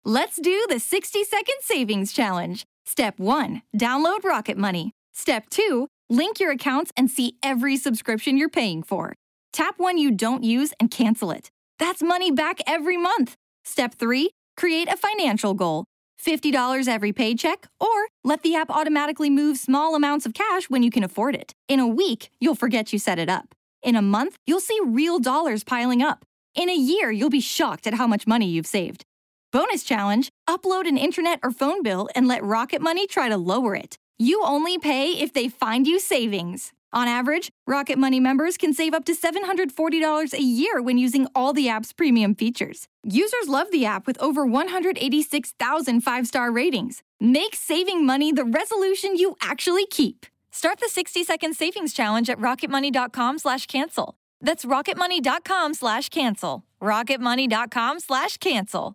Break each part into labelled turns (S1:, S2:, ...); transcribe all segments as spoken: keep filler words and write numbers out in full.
S1: Let's do the sixty second savings challenge. Step one, download Rocket Money. Step two, link your accounts and see every subscription you're paying for. Tap one you don't use and cancel it. That's money back every month. Step three, create a financial goal. fifty dollars every paycheck, or let the app automatically move small amounts of cash when you can afford it. In a week, you'll forget you set it up. In a month, you'll see real dollars piling up. In a year, you'll be shocked at how much money you've saved. Bonus challenge, upload an internet or phone bill and let Rocket Money try to lower it. You only pay if they find you savings. On average, Rocket Money members can save up to seven hundred forty dollars a year when using all the app's premium features. Users love the app with over one hundred eighty-six thousand five-star ratings. Make saving money the resolution you actually keep. Start the sixty second savings challenge at rocketmoney.com slash cancel. That's rocketmoney.com slash cancel. rocketmoney.com slash cancel.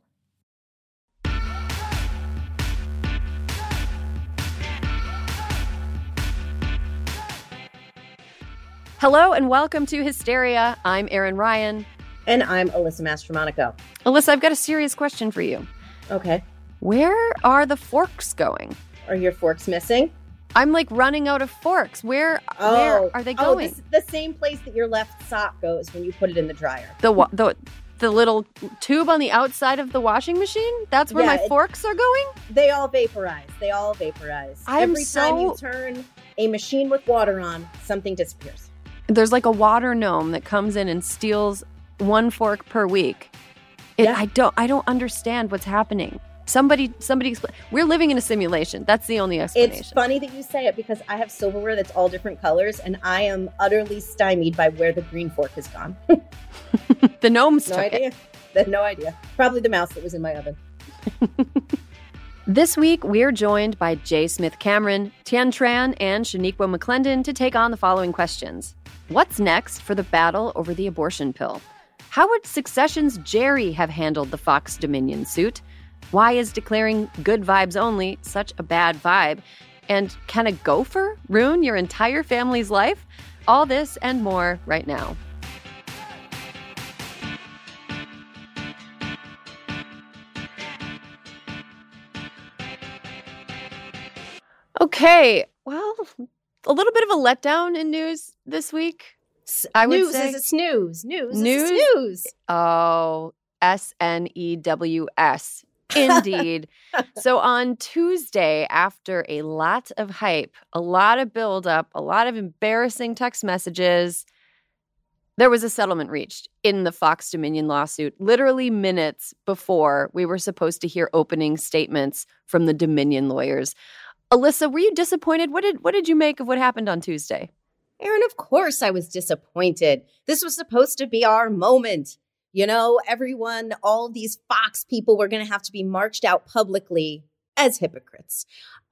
S2: Hello and welcome to Hysteria. I'm Erin Ryan.
S3: And I'm Alyssa Mastromonaco.
S2: Alyssa, I've got a serious question for you.
S3: Okay.
S2: Where are the forks going?
S3: Are your forks missing?
S2: I'm like running out of forks. Where
S3: oh.
S2: where are they going?
S3: Oh, this is the same place that your left sock goes when you put it in the dryer.
S2: The wa- the the little tube on the outside of the washing machine? That's where
S3: yeah,
S2: my
S3: it,
S2: forks are going?
S3: They all vaporize. They all vaporize.
S2: I'm
S3: Every
S2: so...
S3: time you turn a machine with water on, something disappears.
S2: There's like a water gnome that comes in and steals one fork per week. It,
S3: yeah.
S2: I don't I don't understand what's happening. Somebody somebody explain. We're living in a simulation. That's the only explanation.
S3: It's funny that you say it because I have silverware that's all different colors and I am utterly stymied by where the green fork has gone.
S2: The gnomes
S3: no
S2: took
S3: idea.
S2: it.
S3: No idea. Probably the mouse that was in my oven.
S2: This week, we're joined by J. Smith Cameron, Tian Tran, and Shaniqua McClendon to take on the following questions. What's next for the battle over the abortion pill? How would Succession's Jerry have handled the Fox Dominion suit? Why is declaring good vibes only such a bad vibe? And can a gopher ruin your entire family's life? All this and more right now. Okay, well, a little bit of a letdown in news this week. I would
S3: news
S2: say
S3: is a snooze. News,
S2: news
S3: is a snooze.
S2: Oh, S N E W S. Indeed. So on Tuesday, after a lot of hype, a lot of buildup, a lot of embarrassing text messages, there was a settlement reached in the Fox Dominion lawsuit, literally minutes before we were supposed to hear opening statements from the Dominion lawyers. Alyssa, were you disappointed? What did what did you make of what happened on Tuesday?
S3: Erin, of course I was disappointed. This was supposed to be our moment. You know, everyone, all these Fox people were going to have to be marched out publicly as hypocrites.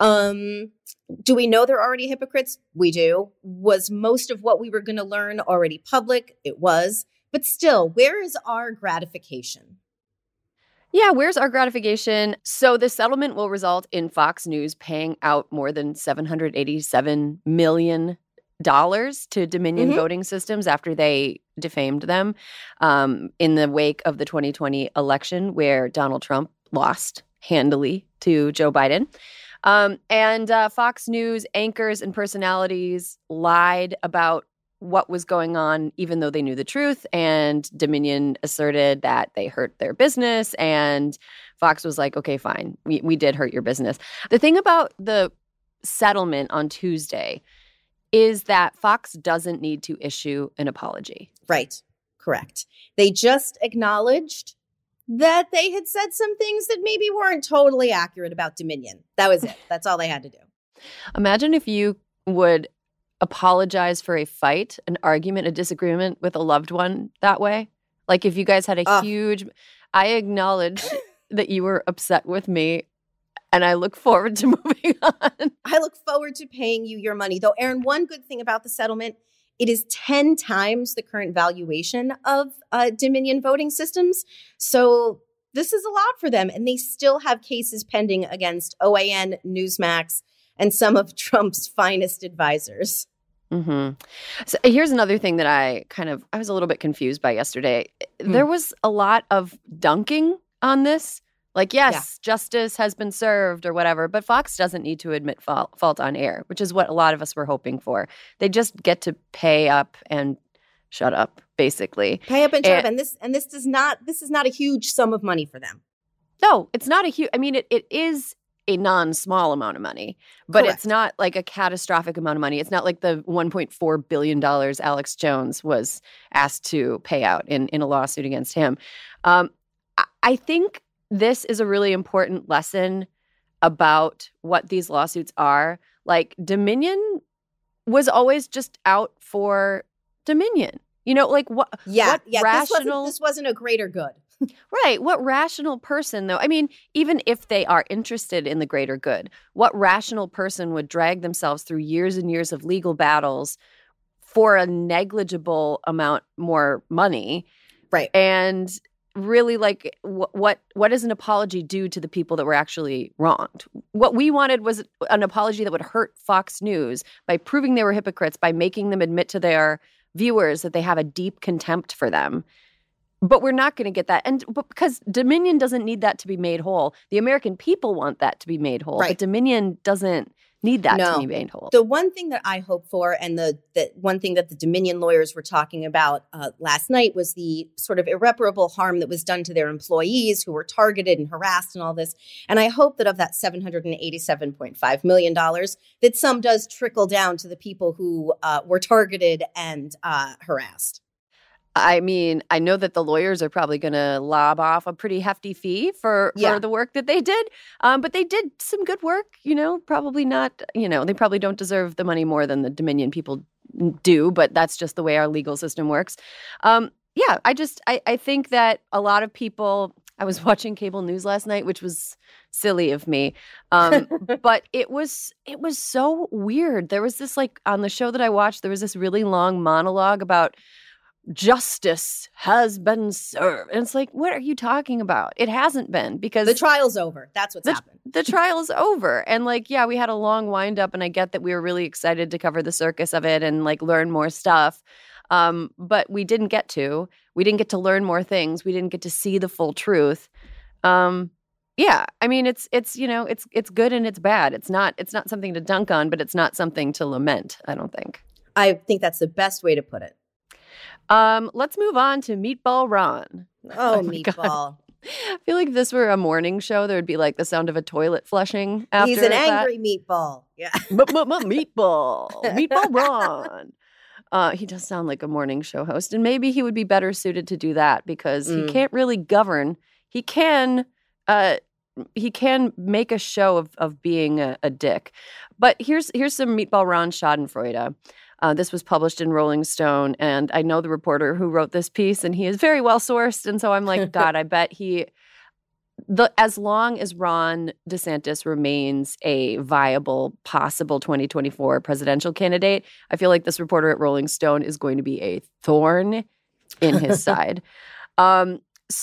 S3: Um, do we know they're already hypocrites? We do. Was most of what we were going to learn already public? It was. But still, where is our gratification?
S2: Yeah, where's our gratification? So the settlement will result in Fox News paying out more than seven hundred eighty-seven million dollars to Dominion
S3: mm-hmm.
S2: voting systems after they defamed them um, in the wake of the twenty twenty election where Donald Trump lost handily to Joe Biden. Um, and uh, Fox News anchors and personalities lied about what was going on, even though they knew the truth. And Dominion asserted that they hurt their business. And Fox was like, okay, fine. We, we did hurt your business. The thing about the settlement on Tuesday is that Fox doesn't need to issue an apology.
S3: Right. Correct. They just acknowledged that they had said some things that maybe weren't totally accurate about Dominion. That was it. That's all they had to do.
S2: Imagine if you would apologize for a fight, an argument, a disagreement with a loved one that way. Like if you guys had a
S3: uh.
S2: huge, I acknowledge that you were upset with me and I look forward to moving on.
S3: I look forward to paying you your money. Though, Erin, one good thing about the settlement, it is ten times the current valuation of uh, Dominion voting systems. So this is a lot for them. And they still have cases pending against O A N, Newsmax, and some of Trump's finest advisors.
S2: Mm-hmm. So here's another thing that I kind of, I was a little bit confused by yesterday. Mm. There was a lot of dunking on this Like, yes, yeah. justice has been served or whatever, but Fox doesn't need to admit fault, fault on air, which is what a lot of us were hoping for. They just get to pay up and shut up, basically.
S3: Pay up and shut and, up. And this and this does not this is not a huge sum of money for them.
S2: No, it's not a huge I mean, it, it is a non-small amount of money, but
S3: Correct.
S2: It's not like a catastrophic amount of money. It's not like the one point four billion dollars Alex Jones was asked to pay out in, in a lawsuit against him. Um, I, I think this is a really important lesson about what these lawsuits are. Like, Dominion was always just out for Dominion. You know, like what?
S3: Yeah,
S2: what
S3: yeah.
S2: rational,
S3: this, wasn't, this wasn't a greater good.
S2: Right. What rational person, though? I mean, even if they are interested in the greater good, what rational person would drag themselves through years and years of legal battles for a negligible amount more money?
S3: Right.
S2: And really, like, wh- what what does an apology do to the people that were actually wronged? What we wanted was an apology that would hurt Fox News by proving they were hypocrites, by making them admit to their viewers that they have a deep contempt for them. But we're not going to get that. And but because Dominion doesn't need that to be made whole. The American people want that to be made whole.
S3: Right.
S2: But Dominion doesn't need that
S3: no.
S2: to be made whole.
S3: The one thing that I hope for, and the, the one thing that the Dominion lawyers were talking about uh, last night, was the sort of irreparable harm that was done to their employees who were targeted and harassed and all this. And I hope that of that seven hundred eighty-seven point five million dollars, that some does trickle down to the people who uh, were targeted and uh, harassed.
S2: I mean, I know that the lawyers are probably going to lob off a pretty hefty fee for,
S3: yeah.
S2: for the work that they did. Um, but they did some good work, you know, probably not, you know, they probably don't deserve the money more than the Dominion people do, but that's just the way our legal system works. Um, yeah, I just, I, I think that a lot of people, I was watching cable news last night, which was silly of me. Um, but it was, it was so weird. There was this, like, on the show that I watched, there was this really long monologue about justice has been served. And it's like, what are you talking about? It hasn't been, because
S3: the trial's over. That's what's
S2: the,
S3: happened.
S2: The trial is over. And like, yeah, we had a long wind up, and I get that we were really excited to cover the circus of it and like learn more stuff. Um, but we didn't get to. We didn't get to learn more things. We didn't get to see the full truth. Um, yeah, I mean, it's it's you know, it's it's good and it's bad. It's not it's not something to dunk on, but it's not something to lament, I don't think.
S3: I think that's the best way to put it.
S2: Um, let's move on to Meatball Ron.
S3: Oh, oh Meatball. God.
S2: I feel like if this were a morning show, there would be like the sound of a toilet flushing after
S3: He's an
S2: that.
S3: angry meatball. Yeah.
S2: Meatball. Meatball Ron. Uh, he does sound like a morning show host, and maybe he would be better suited to do that, because mm. he can't really govern. He can uh, he can make a show of of being a, a dick. But here's here's some Meatball Ron Schadenfreude. Uh, this was published in Rolling Stone, and I know the reporter who wrote this piece, and he is very well sourced. And so I'm like, God, I bet he, the as long as Ron DeSantis remains a viable, possible twenty twenty-four presidential candidate, I feel like this reporter at Rolling Stone is going to be a thorn in his side. Um,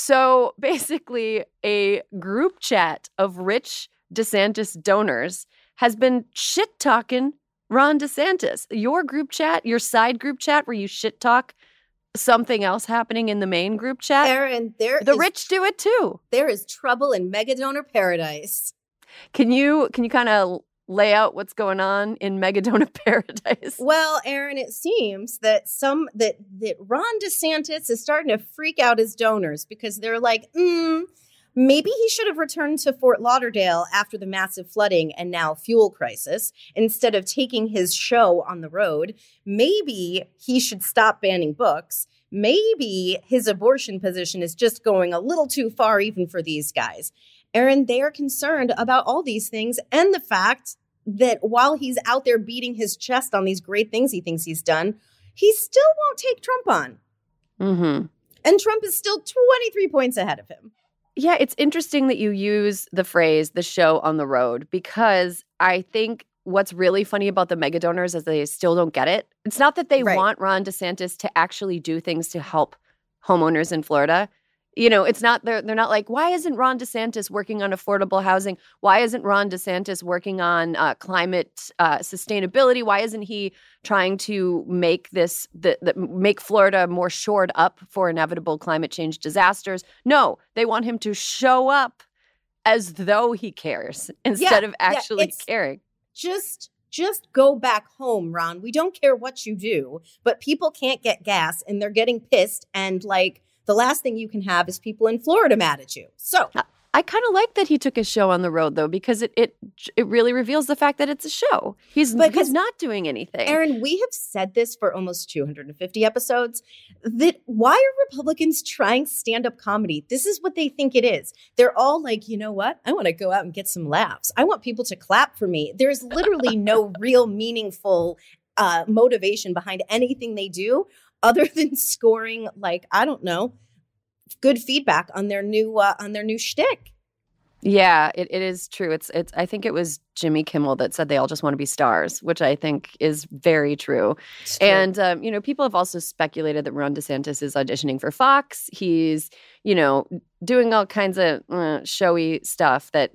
S2: so basically, a group chat of rich DeSantis donors has been shit talking Ron DeSantis. Your group chat, your side group chat where you shit talk something else happening in the main group chat.
S3: Aaron, there
S2: the
S3: is,
S2: rich do it too.
S3: There is trouble in mega donor paradise.
S2: Can you can you kind of lay out what's going on in mega donor paradise?
S3: Well, Aaron, it seems that some that that Ron DeSantis is starting to freak out his donors, because they're like, mm, maybe he should have returned to Fort Lauderdale after the massive flooding and now fuel crisis instead of taking his show on the road. Maybe he should stop banning books. Maybe his abortion position is just going a little too far even for these guys. Aaron, they are concerned about all these things, and the fact that while he's out there beating his chest on these great things he thinks he's done, he still won't take Trump on.
S2: Mm-hmm.
S3: And Trump is still twenty-three points ahead of him.
S2: Yeah, it's interesting that you use the phrase "the show on the road," because I think what's really funny about the mega donors is they still don't get it. It's not that they
S3: right.
S2: want Ron DeSantis to actually do things to help homeowners in Florida. You know, it's not, they're, they're not like, why isn't Ron DeSantis working on affordable housing? Why isn't Ron DeSantis working on uh, climate uh, sustainability? Why isn't he trying to make this, the, the, make Florida more shored up for inevitable climate change disasters? No, they want him to show up as though he cares instead
S3: Yeah,
S2: of actually
S3: yeah, it's
S2: caring.
S3: Just just go back home, Ron. We don't care what you do, but people can't get gas and they're getting pissed. And like the last thing you can have is people in Florida mad at you. So
S2: I kind of like that he took his show on the road, though, because it it it really reveals the fact that it's a show. He's, he's not doing anything.
S3: Erin, we have said this for almost two hundred fifty episodes, that why are Republicans trying stand-up comedy? This is what they think it is. They're all like, you know what? I want to go out and get some laughs. I want people to clap for me. There's literally no real meaningful uh, motivation behind anything they do other than scoring, like, I don't know, good feedback on their new uh, on their new shtick.
S2: Yeah, it, it is true. It's it's. I think it was Jimmy Kimmel that said they all just want to be stars, which I think is very true. true. And um, you know, people have also speculated that Ron DeSantis is auditioning for Fox. He's, you know, doing all kinds of uh, showy stuff that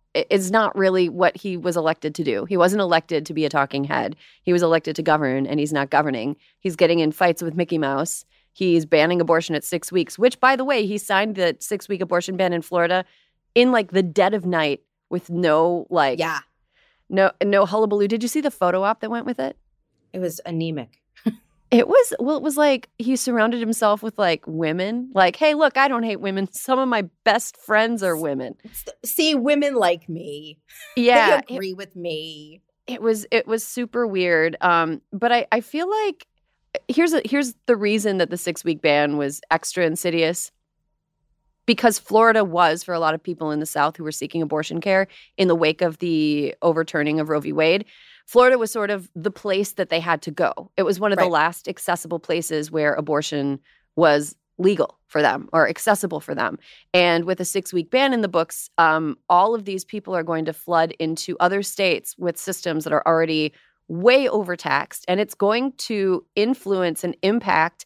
S2: is not really what he was elected to do. He wasn't elected to be a talking head. He was elected to govern, and he's not governing. He's getting in fights with Mickey Mouse. He's banning abortion at six weeks, which, by the way, he signed the six-week abortion ban in Florida in like the dead of night with no like
S3: yeah
S2: no no hullabaloo. Did you see the photo op that went with it?
S3: It was anemic.
S2: It was well it was like he surrounded himself with like women, like, hey, look, I don't hate women, some of my best friends are women.
S3: See, women like me.
S2: Yeah,
S3: they agree it, with me.
S2: It was it was super weird. Um but I I feel like here's a, here's the reason that the six-week ban was extra insidious. Because Florida was, for a lot of people in the South who were seeking abortion care in the wake of the overturning of Roe v. Wade, Florida was sort of the place that they had to go. It was one of right. the last accessible places where abortion was legal for them or accessible for them. And with a six-week ban in the books, um, all of these people are going to flood into other states with systems that are already way overtaxed. And it's going to influence and impact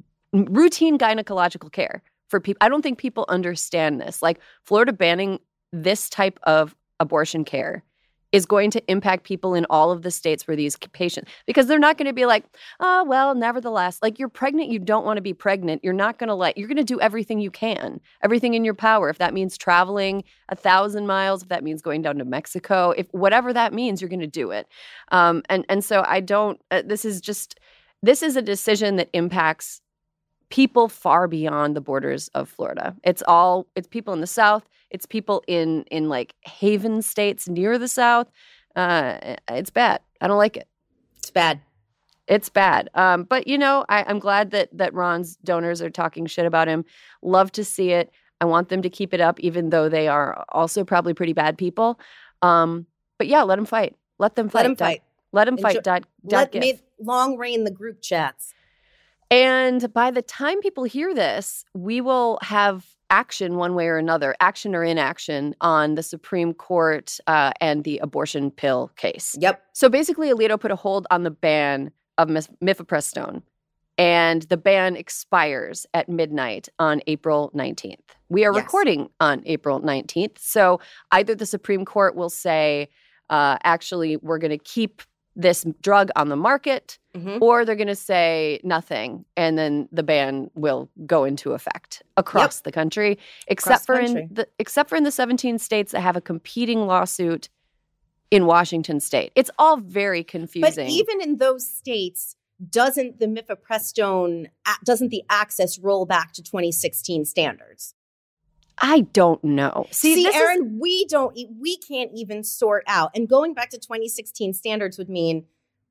S2: routine gynecological care. For people, I don't think people understand this. Like Florida banning this type of abortion care is going to impact people in all of the states where these patients, because they're not going to be like, oh, well, nevertheless, like you're pregnant, you don't want to be pregnant. You're not going to let, you're going to do everything you can, everything in your power. If that means traveling a thousand miles, if that means going down to Mexico, if whatever that means, you're going to do it. Um, and, and so I don't, uh, this is just, this is a decision that impacts people far beyond the borders of Florida. It's all, it's people in the South. It's people in, in like haven states near the South. Uh, it's bad. I don't like it.
S3: It's bad.
S2: It's bad. Um, but, you know, I, I'm glad that that Ron's donors are talking shit about him. Love to see it. I want them to keep it up, even though they are also probably pretty bad people. Um, but yeah, let them fight. Let them fight.
S3: Let them fight.
S2: Let them fight. Dot,
S3: let
S2: dot
S3: me long reign the group chats.
S2: And by the time people hear this, we will have action one way or another, action or inaction on the Supreme Court uh, and the abortion pill case.
S3: Yep.
S2: So basically, Alito put a hold on the ban of mifepristone, and the ban expires at midnight on April nineteenth. We are yes. recording on April nineteenth. So either the Supreme Court will say, uh, actually, we're going to keep this drug on the market, mm-hmm. or they're going to say nothing, and then the ban will go into effect across yep. the country, except across for country. in the except for in the seventeen states that have a competing lawsuit in Washington state. It's all very confusing.
S3: But even in those states, doesn't the mifepristone doesn't the access roll back to twenty sixteen standards?
S2: I don't know.
S3: See, See Erin, is- we don't, we can't even sort out. And going back to twenty sixteen standards would mean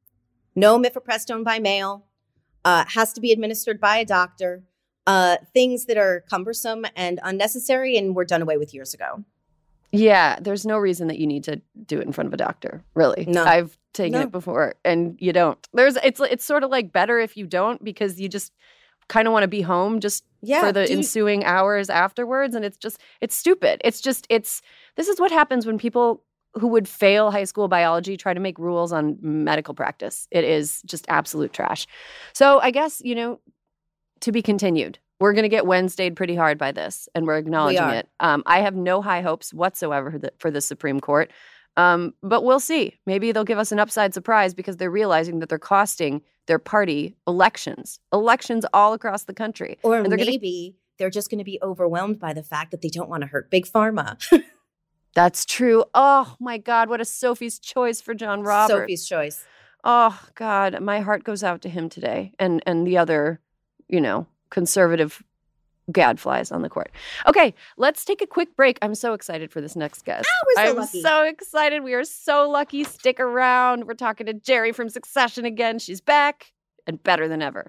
S3: no mifepristone by mail, uh, has to be administered by a doctor, uh, things that are cumbersome and unnecessary and were done away with years ago.
S2: Yeah, there's no reason that you need to do it in front of a doctor, really.
S3: No.
S2: I've taken
S3: no.
S2: it before, and you don't. There's, it's, it's sort of like better if you don't, because you just kind of want to be home just yeah, for the dude. ensuing hours afterwards. And it's just, it's stupid. It's just, it's, this is what happens when people who would fail high school biology try to make rules on medical practice. It is just absolute trash. So I guess, you know, to be continued. We're going to get Wednesdayed pretty hard by this, and we're acknowledging
S3: we
S2: it. Um, I have no high hopes whatsoever for the, for the Supreme Court. Um, but we'll see. Maybe they'll give us an upside surprise because they're realizing that they're costing their party elections, elections all across the country.
S3: Or
S2: and they're
S3: maybe
S2: gonna...
S3: they're just going to be overwhelmed by the fact that they don't want to hurt Big Pharma.
S2: That's true. Oh my God, what a Sophie's choice for John Roberts.
S3: Sophie's choice.
S2: Oh God, my heart goes out to him today, and and the other, you know, conservative gadflies on the court. Okay, let's take a quick break. I'm so excited for this next guest.
S3: Oh, we're so
S2: I'm
S3: lucky.
S2: so excited. We are so lucky. Stick around. We're talking to Jerry from Succession again. She's back and better than ever.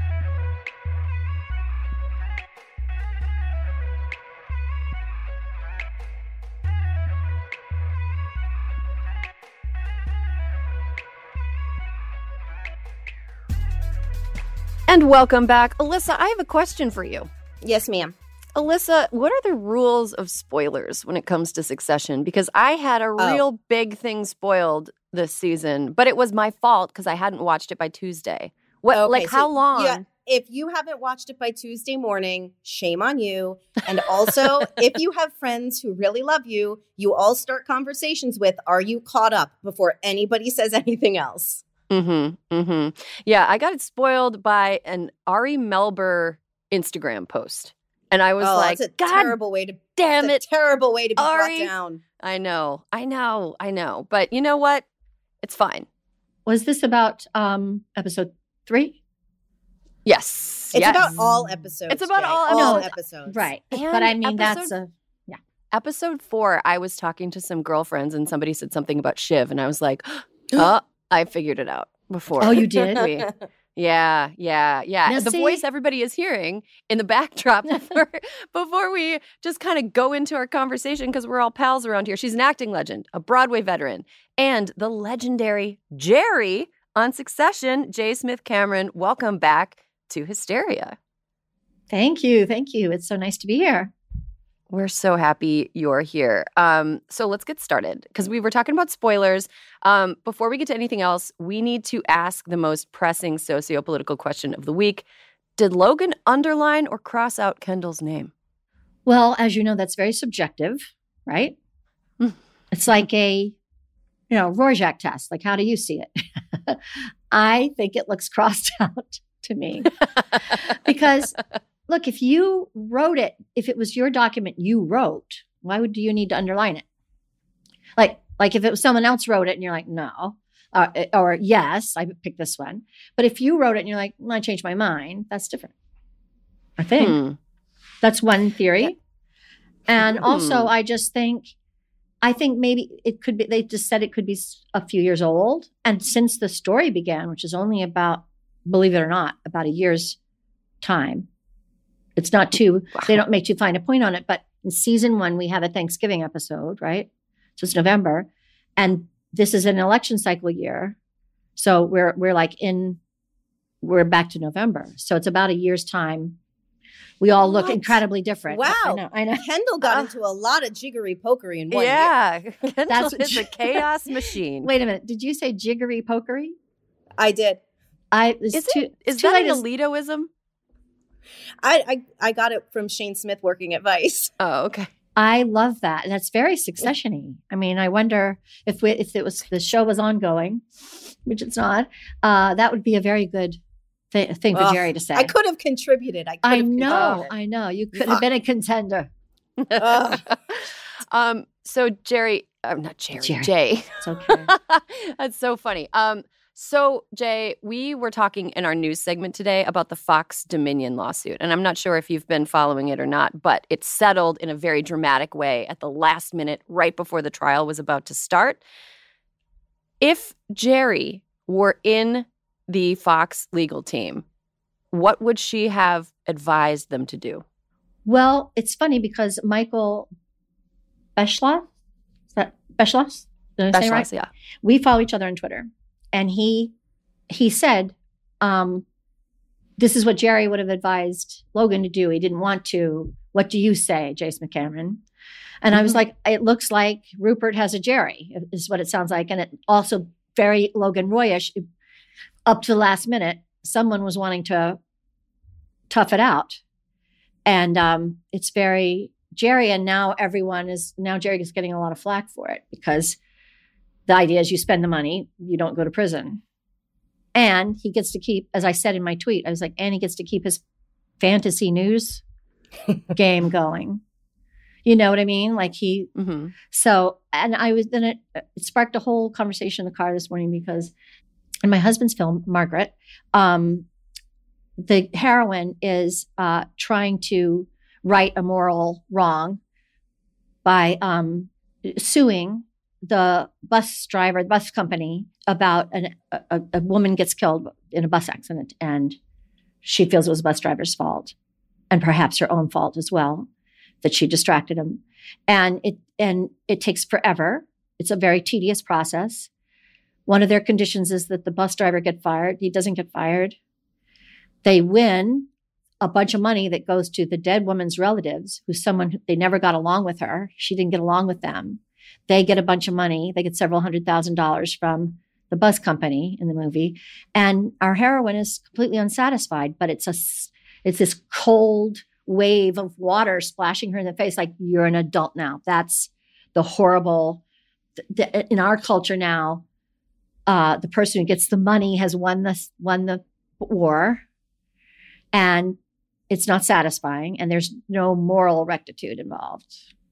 S2: And welcome back. Alyssa, I have a question for you.
S3: Yes, ma'am.
S2: Alyssa, what are the rules of spoilers when it comes to Succession? Because I had a
S3: Oh.
S2: real big thing spoiled this season, but it was my fault because I hadn't watched it by Tuesday. What,
S3: Okay,
S2: like,
S3: so
S2: how long?
S3: yeah, if you haven't watched it by Tuesday morning, shame on you. And also, if you have friends who really love you, you all start conversations with, are you caught up before anybody says anything else?
S2: Mm-hmm. Mm-hmm. Yeah, I got it spoiled by an Ari Melber Instagram post. And I was
S3: oh,
S2: like,
S3: that's a
S2: God
S3: terrible way to
S2: damn
S3: that's
S2: it.
S3: a terrible way to be
S2: Ari.
S3: brought down.
S2: I know, I know, I know. But you know what? It's fine.
S4: Was this about um episode three?
S2: Yes.
S3: It's
S2: yes.
S3: about all episodes.
S2: It's about
S3: Jay.
S2: all
S3: all
S4: episodes.
S3: episodes.
S4: Right.
S2: And
S4: but I mean, that's
S2: episode-
S4: a
S2: Episode four, I was talking to some girlfriends and somebody said something about Shiv. And I was like, oh, I figured it out before.
S4: Oh, you did?
S2: we- Yeah, yeah, yeah.
S4: Now
S2: the
S4: see-
S2: voice everybody is hearing in the backdrop before, before we just kind of go into our conversation because we're all pals around here. She's an acting legend, a Broadway veteran, and the legendary Jerry on Succession, J. Smith Cameron. Welcome back to Hysteria.
S4: Thank you. Thank you. It's so nice to be here.
S2: We're so happy you're here. Um, so let's get started because we were talking about spoilers. Um, before we get to anything else, we need to ask the most pressing socio-political question of the week. Did Logan underline or cross out Kendall's name?
S4: Well, as you know, that's very subjective, right?
S2: Mm.
S4: It's like a, you know, Rorschach test. Like, how do you see it? I think it looks crossed out to me because look, if you wrote it, if it was your document you wrote, why would you need to underline it? Like, like if it was someone else wrote it and you're like, no, uh, or yes, I picked this one. But if you wrote it and you're like, well, I changed my mind, that's different. I think
S2: Hmm.
S4: that's one theory.
S3: Yeah.
S4: And
S2: Hmm.
S4: also, I just think, I think maybe it could be, they just said it could be s- a few years old. And since the story began, which is only about, believe it or not, about a year's time, it's not too, they don't make too fine a point on it. But in season one, we have a Thanksgiving episode, right? So it's November. And this is an election cycle year. So we're, we're like in, we're back to November. So it's about a year's time. We all look
S3: What?
S4: incredibly different. I- I
S3: Wow.
S4: know. I know.
S3: Kendall got
S2: Uh,
S3: into a lot of jiggery pokery in one year.
S2: Yeah, Kendall
S4: That's-
S2: is a chaos machine.
S4: Wait a minute. Did you say jiggery pokery?
S3: I did.
S4: I it's
S2: is
S4: too,
S2: it, is
S4: too
S2: that
S4: late
S2: an
S4: to-
S2: Alitoism?
S3: I, I I got it from Shane Smith working at Vice.
S2: Oh, okay.
S4: I love that. And that's very succession-y. I mean, I wonder if we, if it was the show was ongoing, which it's not, uh, that would be a very good th- thing for
S3: Ugh,
S4: Jerry to say.
S3: I could have contributed. I could
S4: I
S3: have
S4: know,
S3: contributed.
S4: I know. You could have
S3: Fuck.
S4: been a contender.
S3: Ugh.
S2: um. So Jerry, uh, not Jerry,
S4: Jerry.
S2: Jay.
S4: It's okay.
S2: That's so funny. Um. So Jay, we were talking in our news segment today about the Fox Dominion lawsuit, and I'm not sure if you've been following it or not, but it settled in a very dramatic way at the last minute, right before the trial was about to start. If Jerry were in the Fox legal team, what would she have advised them to do?
S4: Well, it's funny because Michael Beschloss, is that Beschloss? Did I say it right?
S2: Beschloss, yeah.
S4: We follow each other on Twitter, and he he said, um, "This is what Jerry would have advised Logan to do. He didn't want to. What do you say, J. Smith Cameron?" And I was
S2: Mhm.
S4: like, "It looks like Rupert has a Jerry," is what it sounds like, and it also very Logan Royish. Up to the last minute, someone was wanting to tough it out, and um, it's very Jerry. And now everyone is now Jerry is getting a lot of flack for it because the idea is you spend the money, you don't go to prison. And he gets to keep, as I said in my tweet, I was like, and he gets to keep his fantasy news game going. You know what I mean? Like he,
S2: Mm-hmm.
S4: so, and I was, then it, it sparked a whole conversation in the car this morning because in my husband's film, Margaret, um, the heroine is uh, trying to right a moral wrong by um, suing the bus driver, the bus company about an, a, a woman gets killed in a bus accident and she feels it was the bus driver's fault and perhaps her own fault as well, that she distracted him. And it, and it takes forever. It's a very tedious process. One of their conditions is that the bus driver get fired. He doesn't get fired. They win a bunch of money that goes to the dead woman's relatives, who's someone who, they never got along with her. She didn't get along with them. They get a bunch of money. They get several hundred thousand dollars from the bus company in the movie. And our heroine is completely unsatisfied, but it's a, it's this cold wave of water splashing her in the face. Like, you're an adult now. That's the horrible, the, in our culture now, uh, the person who gets the money has won the, won the war, and it's not satisfying, and there's no moral rectitude involved.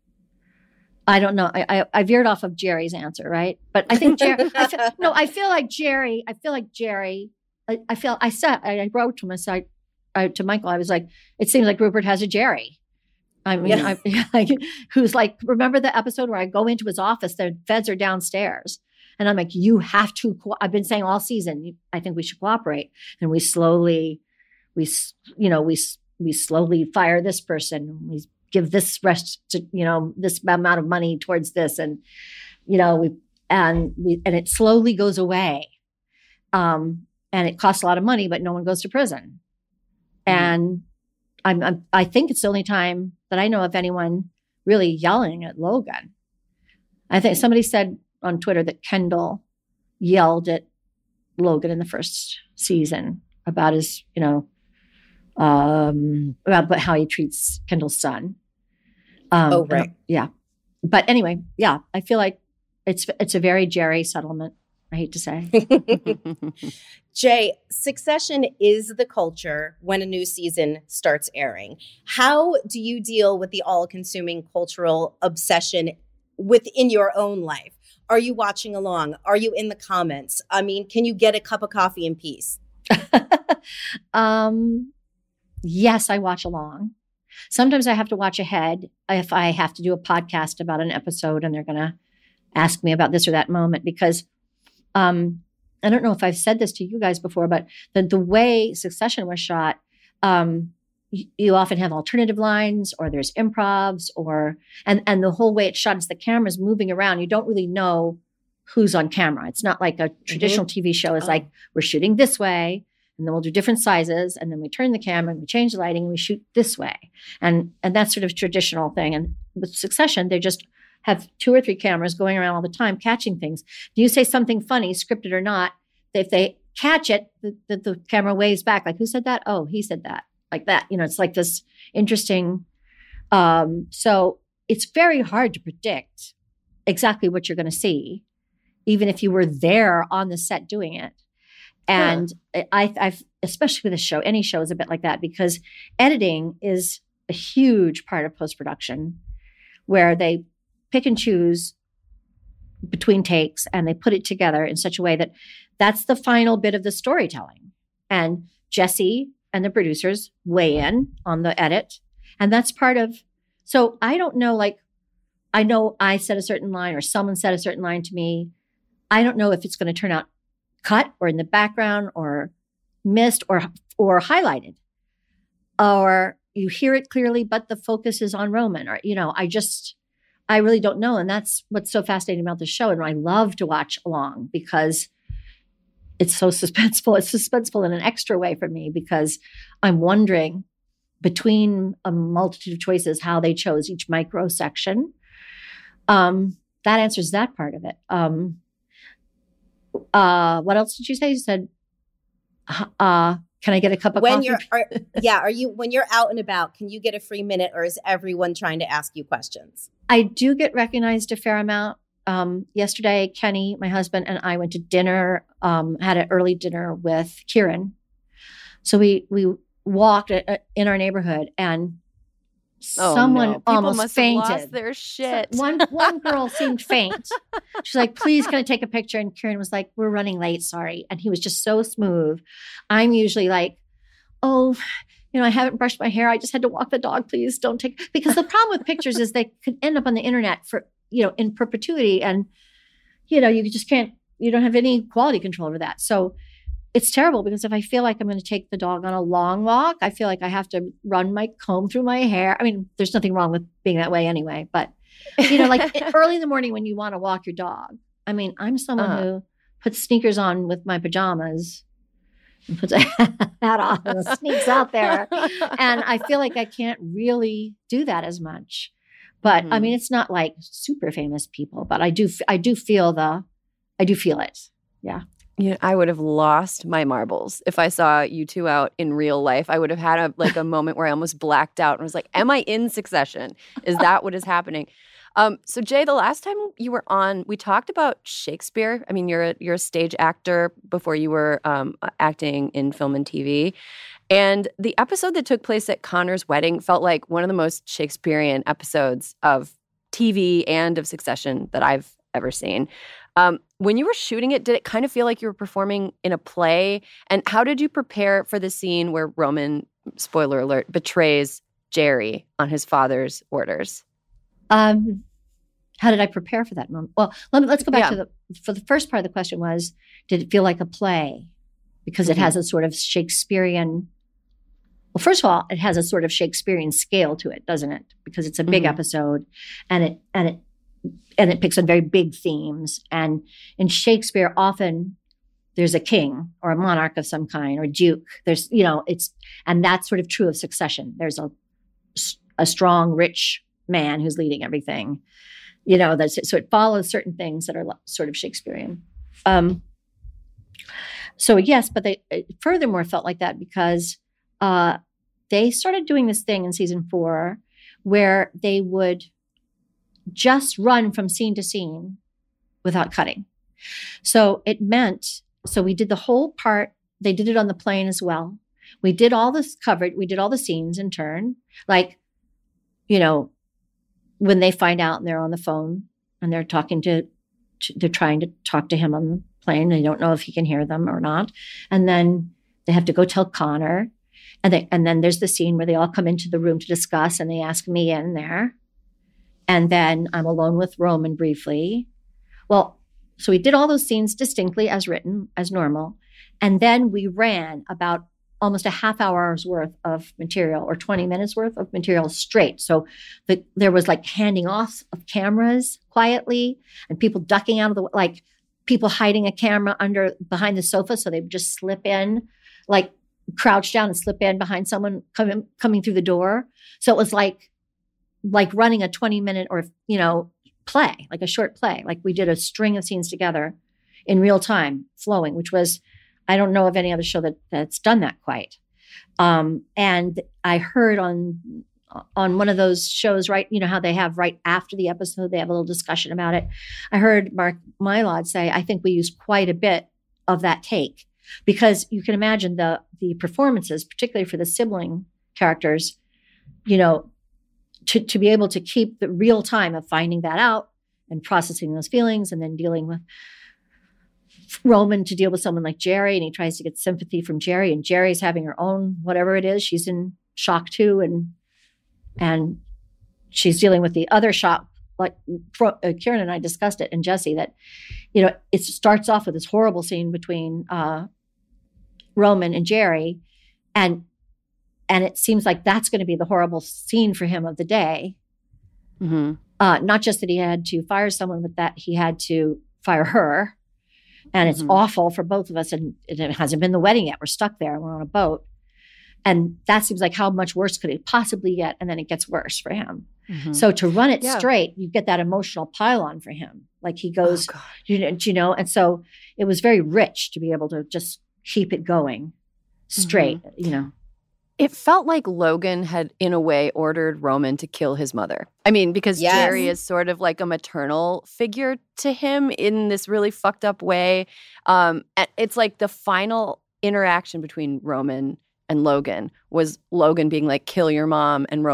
S4: I don't know. I, I, I veered off of Jerry's answer, right? But I think Jerry, I feel, no, I feel like Jerry, I feel like Jerry, I, I feel, I said, I, I wrote to him, I said, I, to Michael, I was like, it seems like Rupert has a Jerry. I mean, yeah. I, like, who's like, remember the episode where I go into his office, the feds are downstairs. And I'm like, you have to, co- I've been saying all season, I think we should cooperate. And we slowly, we, you know, we, we slowly fire this person. We give this rest to, you know, this amount of money towards this. And, you know, we, and we, and it slowly goes away. Um, and it costs a lot of money, but no one goes to prison. Mm-hmm. And I'm, I'm, I think it's the only time that I know of anyone really yelling at Logan. I think somebody said on Twitter that Kendall yelled at Logan in the first season about his, you know, um, about how he treats Kendall's son. Um,
S3: oh, right.
S4: Yeah. But anyway, yeah, I feel like it's, it's a very Jerry settlement. I hate to say.
S3: Jay, Succession is the culture when a new season starts airing. How do you deal with the all-consuming cultural obsession within your own life? Are you watching along? Are you in the comments? I mean, can you get a cup of coffee in peace?
S4: um, yes, I watch along. Sometimes I have to watch ahead if I have to do a podcast about an episode and they're going to ask me about this or that moment, because um, I don't know if I've said this to you guys before, but the, the way Succession was shot, um, you, you often have alternative lines or there's improvs or, and, and the whole way it's shot is the camera's moving around. You don't really know who's on camera. It's not like a traditional mm-hmm. T V show is oh. like, we're shooting this way and then we'll do different sizes and then we turn the camera and we change the lighting and we shoot this way. And, and that's sort of a traditional thing. And with Succession, they just have two or three cameras going around all the time catching things. Do you say something funny, scripted or not? If they catch it, the, the, the camera waves back. Like, who said that? Oh, he said that. Like that. You know, it's like this interesting. Um, so it's very hard to predict exactly what you're going to see, even if you were there on the set doing it. And huh. I, I've, especially with a show, any show is a bit like that because editing is a huge part of post-production where they pick and choose between takes and they put it together in such a way that that's the final bit of the storytelling. And Jesse and the producers weigh in on the edit. And that's part of, so I don't know, like, I know I said a certain line or someone said a certain line to me. I don't know if it's going to turn out cut or in the background or missed or, or highlighted, or you hear it clearly, but the focus is on Roman, or, you know, I just, I really don't know. And that's what's so fascinating about the show. And I love to watch along because it's so suspenseful. It's suspenseful in an extra way for me because I'm wondering between a multitude of choices how they chose each micro section. Um, that answers that part of it. Um, uh, what else did you say? You said, uh, can I get a cup of
S3: when
S4: coffee?
S3: You're, are, yeah, are you when you're out and about? Can you get a free minute, or is everyone trying to ask you questions?
S4: I do get recognized a fair amount. Um, yesterday, Kenny, my husband, and I went to dinner. Um, had an early dinner with Kieran, so we we walked a, a, in our neighborhood, and
S2: Oh,
S4: someone
S2: no. People
S4: almost
S2: must
S4: fainted.
S2: have lost their shit.
S4: So one one girl seemed faint. She's like, please, can I take a picture? And Kieran was like, we're running late, sorry. And he was just so smooth. I'm usually like, oh, you know, I haven't brushed my hair. I just had to walk the dog. Please don't take, because the problem with pictures is they could end up on the internet for, you know, in perpetuity. And, you know, you just can't, you don't have any quality control over that. So it's terrible because if I feel like I'm going to take the dog on a long walk, I feel like I have to run my comb through my hair. I mean, there's nothing wrong with being that way anyway, but you know, like early in the morning when you want to walk your dog. I mean, I'm someone uh-huh. who puts sneakers on with my pajamas and puts a hat on and sneaks out there. And I feel like I can't really do that as much. But mm-hmm. I mean, it's not like super famous people, but I do, I do feel the, I do feel it. Yeah.
S2: You know, I would have lost my marbles if I saw you two out in real life. I would have had a like a moment where I almost blacked out and was like, am I in Succession? Is that what is happening? Um, so Jay, the last time you were on, we talked about Shakespeare. I mean, you're a, you're a stage actor before you were um, acting in film and T V. And the episode that took place at Connor's wedding felt like one of the most Shakespearean episodes of T V and of Succession that I've ever seen. Um, when you were shooting it, did it kind of feel like you were performing in a play? And how did you prepare for the scene where Roman, spoiler alert, betrays Jerry on his father's orders?
S4: Um, how did I prepare for that moment? Well, let me, let's go back
S2: yeah.
S4: to the, for the first part of the question was, did it feel like a play? Because mm-hmm. it has a sort of Shakespearean, well, first of all, it has a sort of Shakespearean scale to it, doesn't it? Because it's a big mm-hmm. episode and it, and it, and it picks on very big themes. And in Shakespeare, often there's a king or a monarch of some kind or duke. There's, you know, it's, and that's sort of true of Succession. There's a, a strong, rich man who's leading everything, you know, that's, so it follows certain things that are sort of Shakespearean. Um, so yes, but they it furthermore felt like that because uh, they started doing this thing in season four where they would just run from scene to scene without cutting. So it meant, so we did the whole part. They did it on the plane as well. We did all this covered. We did all the scenes in turn. Like, you know, when they find out and they're on the phone and they're talking to, to they're trying to talk to him on the plane. They don't know if he can hear them or not. And then they have to go tell Connor. And they, and then there's the scene where they all come into the room to discuss and they ask me in there. And then I'm alone with Roman briefly. Well, so we did all those scenes distinctly as written, as normal. And then we ran about almost a half hour's worth of material or twenty minutes worth of material straight. So the, there was like handing off of cameras quietly and people ducking out of the, like people hiding a camera under, behind the sofa. So they would just slip in, like crouch down and slip in behind someone coming, coming through the door. So it was like, like running a twenty minute or, you know, play, like a short play. Like we did a string of scenes together in real time flowing, which was, I don't know of any other show that that's done that quite. Um, and I heard on, on one of those shows, right, you know, how they have right after the episode, they have a little discussion about it. I heard Mark Mylod say, I think we used quite a bit of that take because you can imagine the, the performances, particularly for the sibling characters, you know, To, to be able to keep the real time of finding that out and processing those feelings and then dealing with Roman to deal with someone like Jerry and he tries to get sympathy from Jerry and Jerry's having her own, whatever it is, she's in shock too. And, and she's dealing with the other shock, like uh, Kieran and I discussed it and Jesse that, you know, it starts off with this horrible scene between uh, Roman and Jerry and And it seems like that's going to be the horrible scene for him of the day. Mm-hmm. Uh, not just that he had to fire someone, but that he had to fire her. And it's mm-hmm. awful for both of us. And it hasn't been the wedding yet. We're stuck there and we're on a boat. And that seems like how much worse could it possibly get? And then it gets worse for him. Mm-hmm. So to run it yeah. straight, you get that emotional pile-on for him. Like he goes, oh, you, know, you know, and so it was very rich to be able to just keep it going straight, mm-hmm. you know.
S2: It felt like Logan had, in a way, ordered Roman to kill his mother. I mean, because yes. Jerry is sort of like a maternal figure to him in this really fucked up way. Um, it's like the final interaction between Roman and Logan was Logan being like, kill your mom, and Roman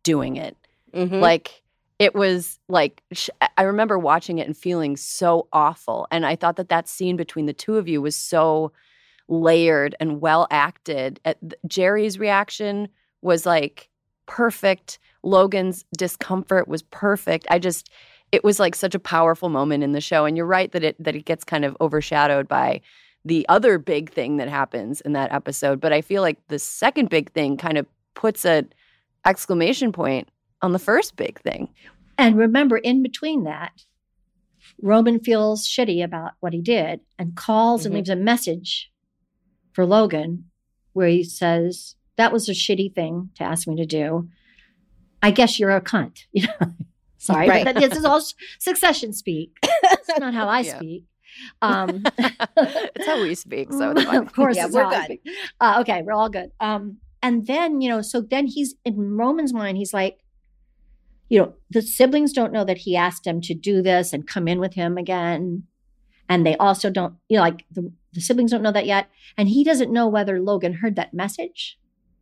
S2: doing it.
S3: Mm-hmm.
S2: Like, it was like, sh- I remember watching it and feeling so awful. And I thought that that scene between the two of you was so layered and well acted. At th- Jerry's reaction was like perfect. Logan's discomfort was perfect. I just, it was like such a powerful moment in the show. And you're right that it that it gets kind of overshadowed by the other big thing that happens in that episode. But I feel like the second big thing kind of puts an exclamation point on the first big thing.
S4: And remember, in between that, Roman feels shitty about what he did and calls
S3: Mm-hmm.
S4: and leaves a message for Logan where he says, that was a shitty thing to ask me to do. I guess you're a cunt. You know? Sorry,
S3: Right.
S4: but that, this is all Succession speak. It's not how I
S2: Yeah.
S4: speak. Um,
S2: It's how we speak. So it's fine.
S4: of course,
S3: Yeah,
S4: it's
S3: we're
S4: how I
S3: good.
S4: speak. Uh, okay, we're all good. Um, and then, you know, so then he's in Roman's mind, he's like, you know, the siblings don't know that he asked them to do this and come in with him again. And they also don't, you know, like the, the siblings don't know that yet. And he doesn't know whether Logan heard that message.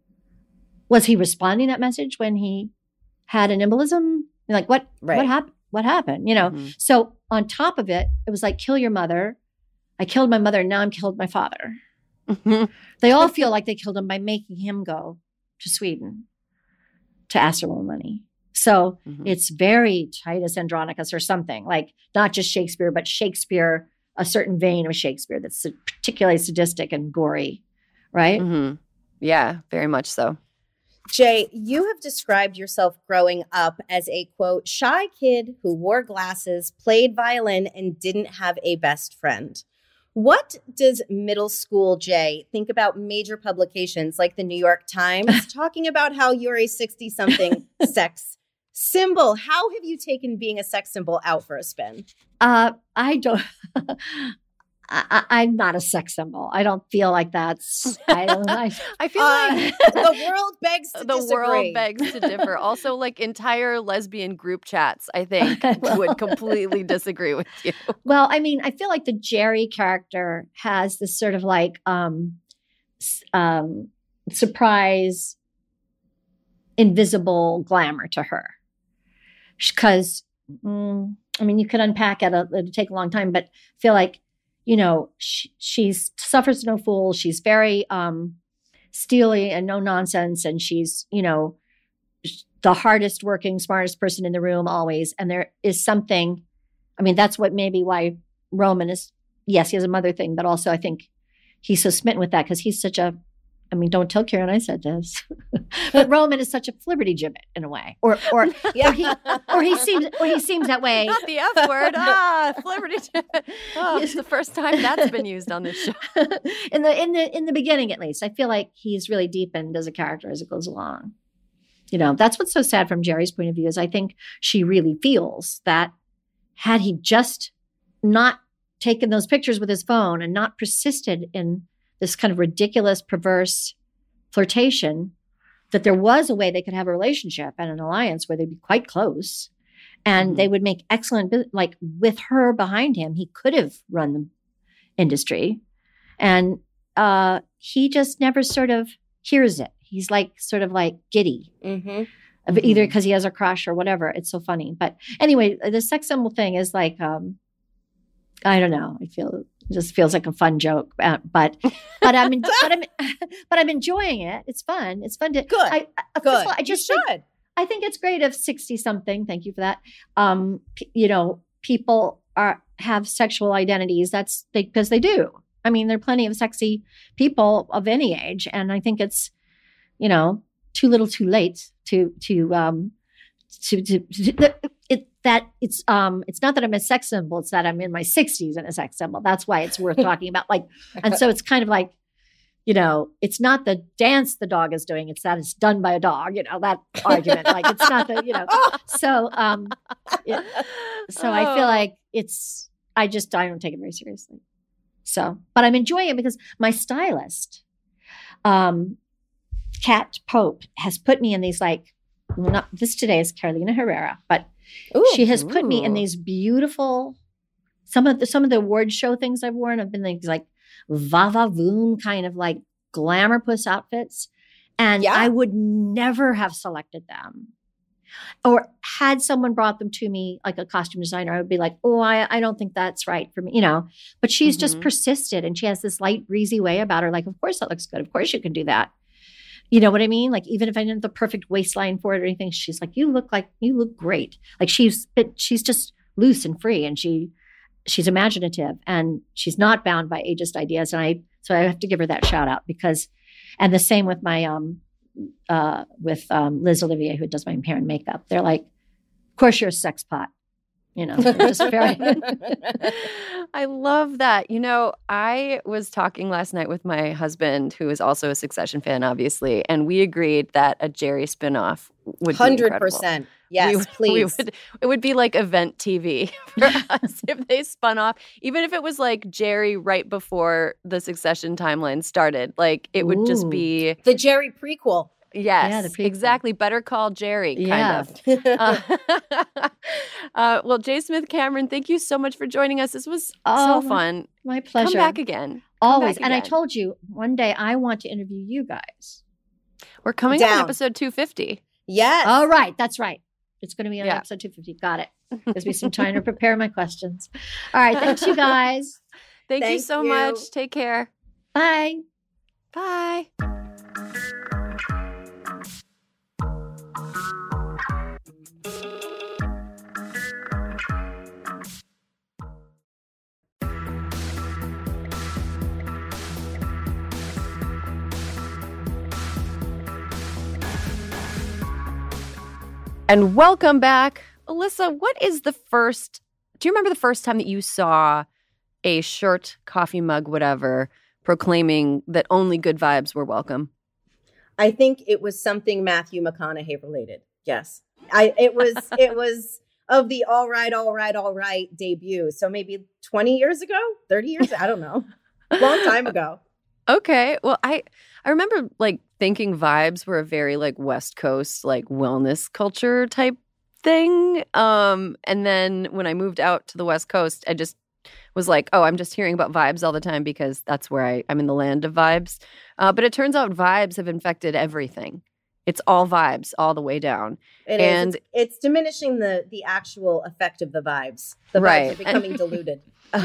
S4: Was he responding to that message when he had an embolism? Like, what,
S3: Right.
S4: what happened? What happened? You know,
S2: Mhm.
S4: so on top of it, it was like, kill your mother. I killed my mother and now I'm killed my father. They all feel like they killed him by making him go to Sweden to ask for more money. So
S2: Mhm.
S4: it's very Titus Andronicus or something, like not just Shakespeare, but Shakespeare, a certain vein of Shakespeare that's particularly sadistic and gory, right?
S2: Mhm. Yeah, very much so.
S3: Jay, you have described yourself growing up as a, quote, shy kid who wore glasses, played violin, and didn't have a best friend. What does middle school Jay think about major publications like the New York Times talking about how you're a sixty-something sex symbol? How have you taken being a sex symbol out for a spin?
S4: Uh, I don't. I, I'm not a sex symbol. I don't feel like that's. I don't. I,
S2: I feel
S3: Uh,
S2: like
S3: the world begs to
S2: the
S3: disagree.
S2: world begs to differ. Also, like entire lesbian group chats, I think,
S4: Well.
S2: would completely disagree with you.
S4: well, I mean, I feel like the Jerry character has this sort of like um, s- um, surprise, invisible glamour to her, because mm, I mean, you could unpack it. It'd take a long time, but I feel like, you know, she, she's suffers no fool. She's very um, steely and no nonsense. And she's, you know, the hardest working, smartest person in the room always. And there is something, I mean, that's what maybe why Roman is, yes, he has a mother thing, but also I think he's so smitten with that because he's such a, I mean, don't tell Karen I said this, but Roman is such a flibberty gibbet in a way, or or
S3: Yeah.
S4: or he or he seems or he seems that way.
S2: Not the F word. Ah, flibberty. Oh, it's the first time that's been used on this show.
S4: in the in the in the beginning, at least, I feel like he's really deepened as a character as it goes along. You know, that's what's so sad from Jerry's point of view is I think she really feels that had he just not taken those pictures with his phone and not persisted in this kind of ridiculous, perverse flirtation, that there was a way they could have a relationship and an alliance where they'd be quite close and
S2: Mhm.
S4: they would make excellent, bu- like with her behind him, he could have run the industry. And uh, he just never sort of hears it. He's like, sort of like giddy,
S3: Mm-hmm.
S4: of either
S2: Mhm.
S4: because he has a crush or whatever. It's so funny. But anyway, the sex symbol thing is like, um, I don't know. I feel it just feels like a fun joke, uh, but but I'm en- but I'm but I'm enjoying it. It's fun. It's fun to
S3: Good.
S4: I, I, first
S3: Good.
S4: of all, I just
S3: you
S4: think,
S3: should.
S4: I think it's great if sixty something. Thank you for that. Um, p- you know, people are have sexual identities. That's they because they do. I mean, there are plenty of sexy people of any age, and I think it's, you know, too little, too late to to um to to, to it that it's um it's not that I'm a sex symbol. It's that I'm in my sixties and a sex symbol. That's why it's worth talking about. Like, and so it's kind of like, you know, it's not the dance the dog is doing. It's that it's done by a dog. You know, that argument. Like, it's not the, you know. So um, it, so I feel
S2: Oh.
S4: like it's. I just I don't take it very seriously. So, but I'm enjoying it because my stylist, um, Kat Pope, has put me in these like. Not this today is Carolina Herrera, but
S3: Ooh.
S4: she has put me in
S2: Ooh.
S4: these beautiful. Some of the some of the award show things I've worn have been these like va-va-voom kind of like glamour puss outfits, and
S3: Yeah.
S4: I would never have selected them Or had someone brought them to me, like a costume designer, I would be like, oh, I, I don't think that's right for me, you know. But she's
S2: Mm-hmm.
S4: just persisted, and she has this light, breezy way about her. Like, of course that looks good. Of course you can do that. You know what I mean? Like, even if I didn't have the perfect waistline for it or anything, she's like, you look like, you look great. Like she's, but she's just loose and free, and she, she's imaginative, and she's not bound by ageist ideas. And I, so I have to give her that shout out because, and the same with my, um, uh, with um, Liz Olivier, who does my hair and makeup. They're like, of course you're a sex pot. You know, they're just very.
S2: I love that. You know, I was talking last night with my husband, who is also a Succession fan, obviously, and we agreed that a Jerry spinoff would be
S3: one hundred
S2: incredible.
S3: percent. Yes,
S2: we,
S3: please.
S2: We would, it would be like event T V for us if they spun off, even if it was like Jerry right before the Succession timeline started. Like it would just
S4: Ooh.
S2: be
S3: The Jerry prequel.
S2: yes,
S4: Yeah, the prequel.
S2: exactly. Better Call Jerry, kind
S4: Yeah.
S2: of. Uh, uh, well, J. Smith Cameron, thank you so much for joining us. This was
S4: Oh,
S2: so fun.
S4: My pleasure.
S2: Come back again. Come
S4: Always.
S2: back
S4: And I
S2: again.
S4: told you one day I want to interview you guys.
S2: We're coming up on
S3: Down.
S2: episode two fifty.
S3: Yes.
S4: All right. That's right. It's going to be on
S2: Yeah.
S4: episode two fifty. Got it. Gives me some time to prepare my questions. All right. Thanks, you guys.
S2: Thank, you
S3: Thank
S2: so
S3: you.
S2: much. Take care.
S4: Bye.
S2: Bye. And welcome back. Alyssa, what is the first, do you remember the first time that you saw a shirt, coffee mug, whatever, proclaiming that only good vibes were welcome?
S3: I think it was something Matthew McConaughey related. Yes. I it was it was of the all right, all right, all right debut. So maybe twenty years ago, thirty years, I don't know. Long time ago.
S2: Okay. Well, I I remember like thinking vibes were a very like West Coast like wellness culture type thing. Um, and then when I moved out to the West Coast, I just was like, oh, I'm just hearing about vibes all the time because that's where I, I'm in the land of vibes. Uh, but it turns out vibes have infected everything. It's all vibes all the way down.
S3: It is.
S2: And-
S3: It's, it's diminishing the the actual effect of the vibes. The vibes
S2: Right.
S3: are becoming diluted.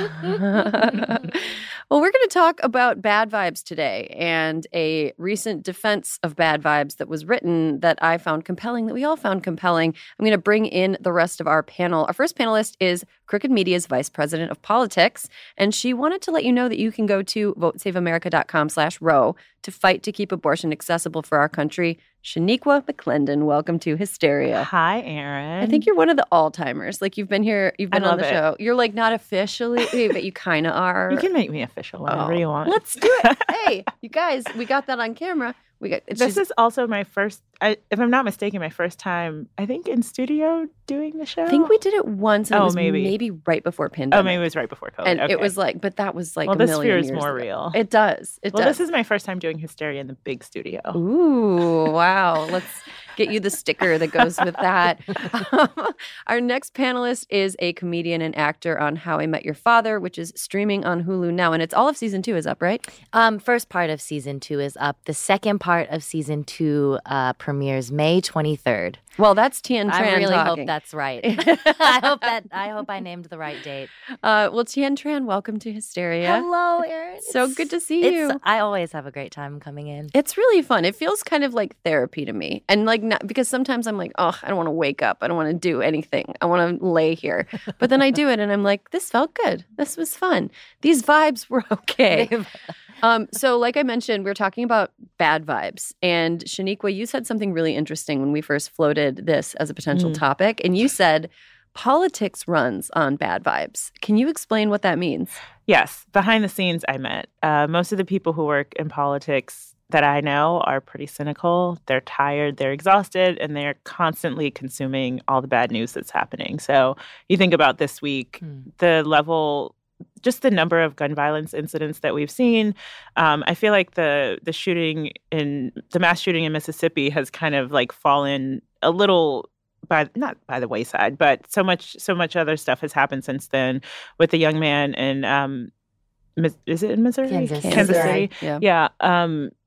S2: Well, we're going to talk about bad vibes today and a recent defense of bad vibes that was written that I found compelling, that we all found compelling. I'm going to bring in the rest of our panel. Our first panelist is Crooked Media's Vice President of Politics, and she wanted to let you know that you can go to votesaveamerica.com slash row to fight to keep abortion accessible for our country. Shaniqua McClendon, welcome to Hysteria.
S5: Hi, Erin.
S2: I think you're one of the all-timers. Like you've been here, you've
S5: I
S2: been on
S5: love
S2: the
S5: it.
S2: show. You're like not officially, but you kind of are.
S5: You can make me official whenever
S2: Oh,
S5: you want.
S2: Let's do it. Hey, you guys, we got that on camera. We got it's
S5: This
S2: just-
S5: is also my first, I, if I'm not mistaken, my first time, I think, in studio doing the show.
S2: I think we did it once. And it
S5: Oh,
S2: was
S5: maybe.
S2: maybe right before pandemic.
S5: Oh, maybe it was right before COVID.
S2: and
S5: okay.
S2: it was like, but that was like
S5: well,
S2: a
S5: this
S2: million
S5: feels
S2: years
S5: more
S2: ago.
S5: real.
S2: It does. It
S5: well,
S2: does.
S5: this is my first time doing Hysteria in the big studio.
S2: Ooh, wow. Let's get you the sticker that goes with that. Um, our next panelist is a comedian and actor on How I Met Your Father, which is streaming on Hulu now. And it's all of season two is up, right?
S6: Um, first part of season two is up. The second part of season two uh, premieres May twenty-third.
S2: Well, that's Tien Tran
S6: I really
S2: talking.
S6: hope that's right. I hope that I hope I named the right date.
S2: Uh, well, Tien Tran, welcome to Hysteria.
S6: Hello, Erin.
S2: So
S6: It's-
S2: good to see
S6: it's,
S2: you.
S6: I always have a great time coming in.
S2: It's really fun. It feels kind of like therapy to me. And like, not, because sometimes I'm like, oh, I don't want to wake up. I don't want to do anything. I want to lay here. But then I do it and I'm like, this felt good. This was fun. These vibes were okay. um, so like I mentioned, we were talking about bad vibes. And Shaniqua, you said something really interesting when we first floated this as a potential
S5: Mm.
S2: topic. And you said politics runs on bad vibes. Can you explain what that means?
S5: Yes, behind the scenes, I met. Uh, most of the people who work in politics that I know are pretty cynical. They're tired, they're exhausted, and they're constantly consuming all the bad news that's happening. So you think about this week,
S6: Hmm.
S5: the level, just the number of gun violence incidents that we've seen. Um, I feel like the the shooting in the mass shooting in Mississippi has kind of like fallen a little by not by the wayside, but so much so much other stuff has happened since then with the young man in um, Mis- is it in Missouri?
S6: Kansas.
S5: Kansas
S2: Kansas.
S5: City.
S2: Yeah.
S5: Yeah. Um,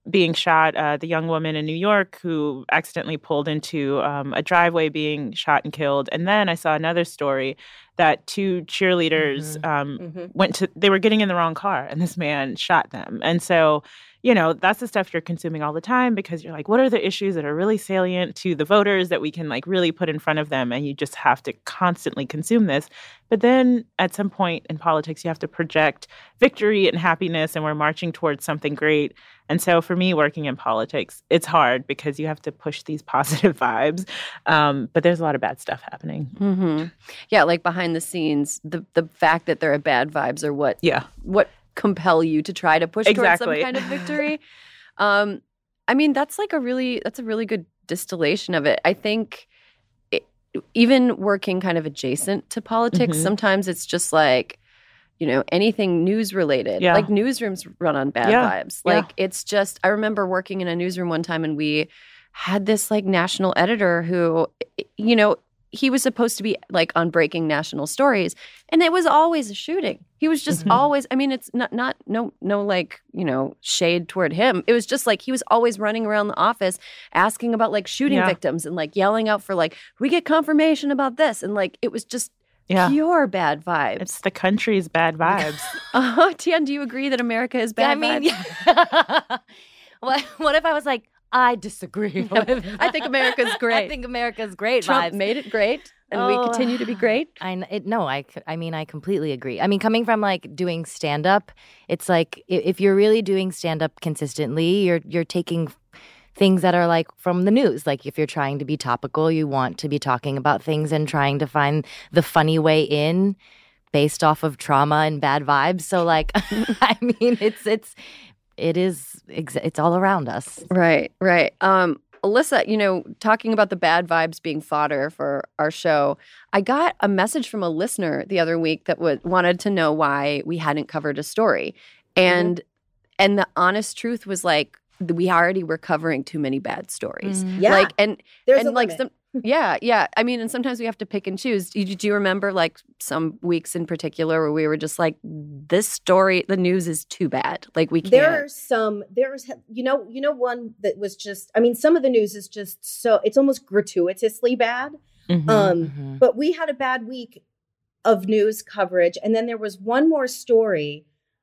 S5: being shot, uh, the young woman in New York who accidentally pulled into um, a driveway being shot and killed. And then I saw another story that two cheerleaders
S6: Mm-hmm.
S5: um,
S3: Mhm.
S5: went to, they were getting in the wrong car and this man shot them. And so, you know, that's the stuff you're consuming all the time because you're like, what are the issues that are really salient to the voters that we can like really put in front of them? And you just have to constantly consume this. But then at some point in politics, you have to project victory and happiness, and we're marching towards something great. And so for me, working in politics, it's hard because you have to push these positive vibes. Um, but there's a lot of bad stuff happening.
S2: Mm-hmm. Yeah, like behind the scenes, the the fact that there are bad vibes are what
S5: Yeah.
S2: what compel you to try to push towards
S5: Exactly.
S2: some kind of victory. um, I mean, that's like a really that's a really good distillation of it. I think it, even working kind of adjacent to politics,
S5: Mhm.
S2: sometimes it's just like, you know, anything news related.
S5: Yeah.
S2: Like newsrooms run on bad
S5: Yeah.
S2: vibes.
S5: Yeah.
S2: Like it's just, I remember working in a newsroom one time and we had this like national editor who, you know, he was supposed to be like on breaking national stories, and it was always a shooting. He was just
S5: Mhm.
S2: always, I mean, it's not, not, no, no, like, you know, shade toward him. It was just like he was always running around the office asking about like shooting
S5: Yeah.
S2: victims and like yelling out for like, we get confirmation about this. And like, it was just
S5: Yeah.
S2: pure bad vibes.
S5: It's the country's bad vibes.
S2: Uh, Tian, do you agree that America is bad
S6: I mean,
S2: vibes?
S6: what, what if I was like, I disagree. with
S2: I think America's
S6: that.
S2: great.
S6: I think America's great
S2: Trump
S6: vibes.
S2: made it great, and we
S6: Oh.
S2: continue to be great.
S6: I kn- it, no, I, c- I mean, I completely agree. I mean, coming from like doing stand up, it's like i- if you're really doing stand up consistently, you're you're taking things that are like from the news. Like if you're trying to be topical, you want to be talking about things and trying to find the funny way in based off of trauma and bad vibes. So like, I mean, it's it's it is ex- it's all around us.
S2: Right, right. Um, Alyssa, you know, talking about the bad vibes being fodder for our show, I got a message from a listener the other week that w- wanted to know why we hadn't covered a story. And and the honest truth was like, we already were covering too many bad stories.
S3: Yeah.
S2: Like, and
S3: There's
S2: and
S3: a
S2: like
S3: limit.
S2: some yeah, yeah. I mean, and sometimes we have to pick and choose. Do you, do you remember like some weeks in particular where we were just like, this story, the news is too bad. Like we can't.
S3: There are some, there's, you know, you know, one that was just, I mean, some of the news is just so, it's almost gratuitously bad.
S5: Mhm.
S3: Um,
S6: Mhm.
S3: But we had a bad week of news coverage. And then there was one more story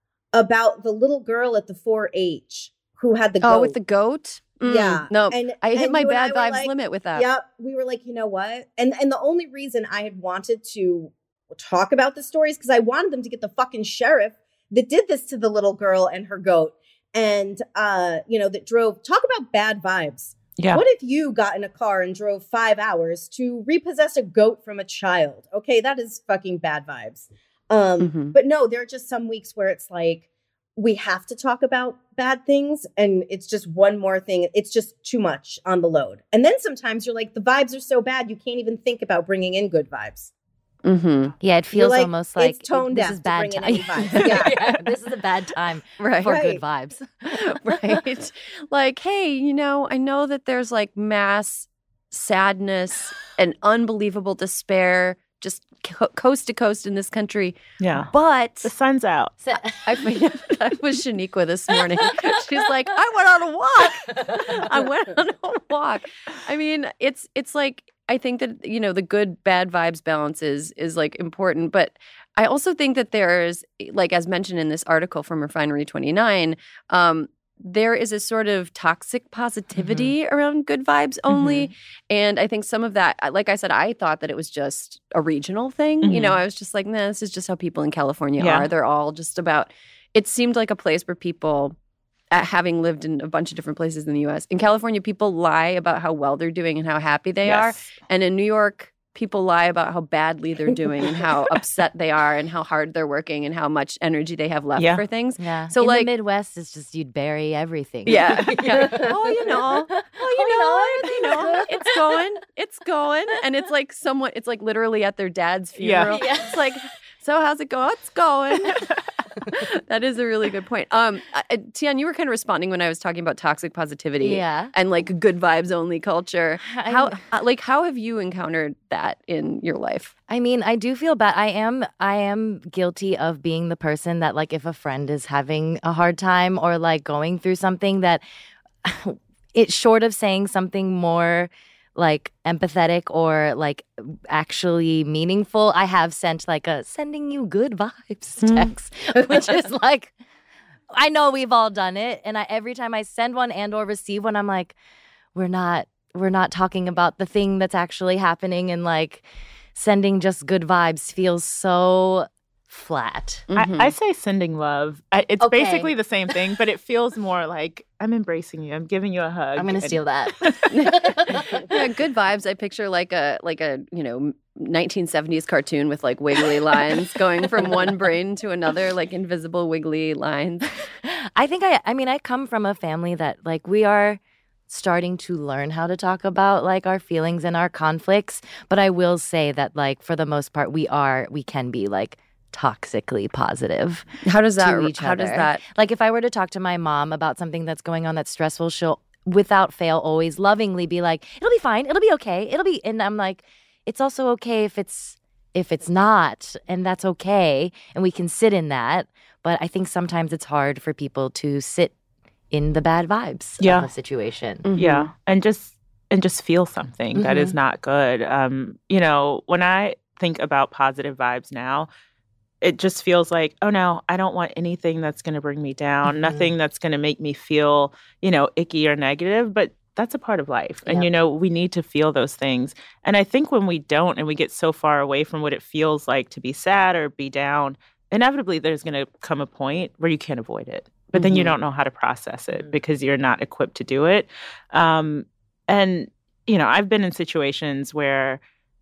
S3: about the little girl at the four H who had the
S2: oh,
S3: goat.
S2: with the goat. Mm,
S3: Yeah.
S2: no,
S3: And-
S2: I hit
S3: and
S2: my
S3: you and
S2: bad
S3: I were
S2: vibes
S3: like,
S2: limit with that.
S3: Yep. We were like, you know what? And and the only reason I had wanted to talk about the stories because I wanted them to get the fucking sheriff that did this to the little girl and her goat. And uh, you know, that drove talk about bad vibes.
S5: Yeah.
S3: What if you got in a car and drove five hours to repossess a goat from a child? Okay, that is fucking bad vibes. Um,
S2: Mhm.
S3: But no, there are just some weeks where it's like, we have to talk about bad things and it's just one more thing. It's just too much on the load. And then sometimes you're like, the vibes are so bad, you can't even think about bringing in good vibes.
S2: Mm-hmm.
S6: Yeah, it feels
S3: like,
S6: almost like
S3: it's tone
S6: this
S3: deaf
S6: is
S3: to
S6: bad
S3: bring in
S6: time.
S3: any vibes. Yeah.
S6: Yeah, this is a bad time
S2: Right.
S6: for
S3: Right.
S6: good vibes.
S2: right. Like, hey, you know, I know that there's like mass sadness and unbelievable despair just co- coast to coast in this country.
S5: Yeah.
S2: But
S5: The sun's out.
S6: So-
S2: I, that was Shaniqua this morning. She's like, I went on a walk. I went on a walk. I mean, it's it's like I think that, you know, the good bad vibes balance is is like important, but I also think that there's, like as mentioned in this article from Refinery twenty-nine, um, there is a sort of toxic positivity around good vibes only. And I think some of that, like I said, I thought that it was just a regional thing. You know,
S5: Mhm.
S2: I was just like, nah, this is just how people in California
S5: Yeah.
S2: are. They're all just about, it seemed like a place where people, uh, having lived in a bunch of different places in the U S, in California, people lie about how well they're doing and how happy they are.
S5: Yes.
S2: And in New York, people lie about how badly they're doing and how upset they are and how hard they're working and how much energy they have left
S5: Yeah.
S2: for things.
S6: Yeah.
S2: So,
S6: in
S2: like-
S6: the Midwest, it's just you'd bury everything.
S2: Yeah. yeah. Oh, you know. Oh, you know, you know, it's going. It's going. And it's like someone, it's like literally at their dad's
S5: Yeah.
S2: funeral.
S6: Yeah.
S2: It's like, so how's it going? It's going. That is a really good point. Um, I- Tian, you were kind of responding when I was talking about toxic positivity.
S6: Yeah.
S2: And like good vibes only culture.
S6: I-
S2: How uh, like how have you encountered that in your life?
S6: I mean, I do feel bad. I am I am guilty of being the person that, like, if a friend is having a hard time or like going through something, that it's short of saying something more like empathetic or like actually meaningful, I have sent like a sending you good vibes text, which is like, I know we've all done it. And I, every time I send one and or receive one, I'm like, we're not, we're not talking about the thing that's actually happening. And like sending just good vibes feels so flat.
S5: Mm-hmm. I, I say sending love. I, it's
S6: Okay.
S5: basically the same thing, but it feels more like I'm embracing you. I'm giving you a hug.
S6: I'm going to
S5: and-
S6: steal that.
S2: Yeah, good vibes. I picture like a like a you know nineteen seventies cartoon with like wiggly lines going from one brain to another, like invisible wiggly lines.
S6: I think I, I mean, I come from a family that like we are starting to learn how to talk about like our feelings and our conflicts. But I will say that like for the most part, we are, we can be like toxically positive.
S2: How does that?
S6: to each
S2: how does
S6: other.
S2: that?
S6: Like if I were to talk to my mom about something that's going on that's stressful, she'll without fail always lovingly be like, it'll be fine, it'll be okay, it'll be, and I'm like, it's also okay if it's if it's not, and that's okay, and we can sit in that. But I think sometimes it's hard for people to sit in the bad vibes
S5: Yeah.
S6: of a situation.
S2: Mhm.
S5: Yeah, and just and just feel something that is not good. Um, you know, when I think about positive vibes now, it just feels like, oh no, I don't want anything that's going to bring me down,
S6: Mhm.
S5: nothing that's going to make me feel, you know, icky or negative, but that's a part of life. And,
S6: Yep.
S5: you know, we need to feel those things. And I think when we don't and we get so far away from what it feels like to be sad or be down, inevitably there's going to come a point where you can't avoid it. But then you
S2: Mhm.
S5: don't know how to process it because you're not equipped to do it. Um, and, you know, I've been in situations where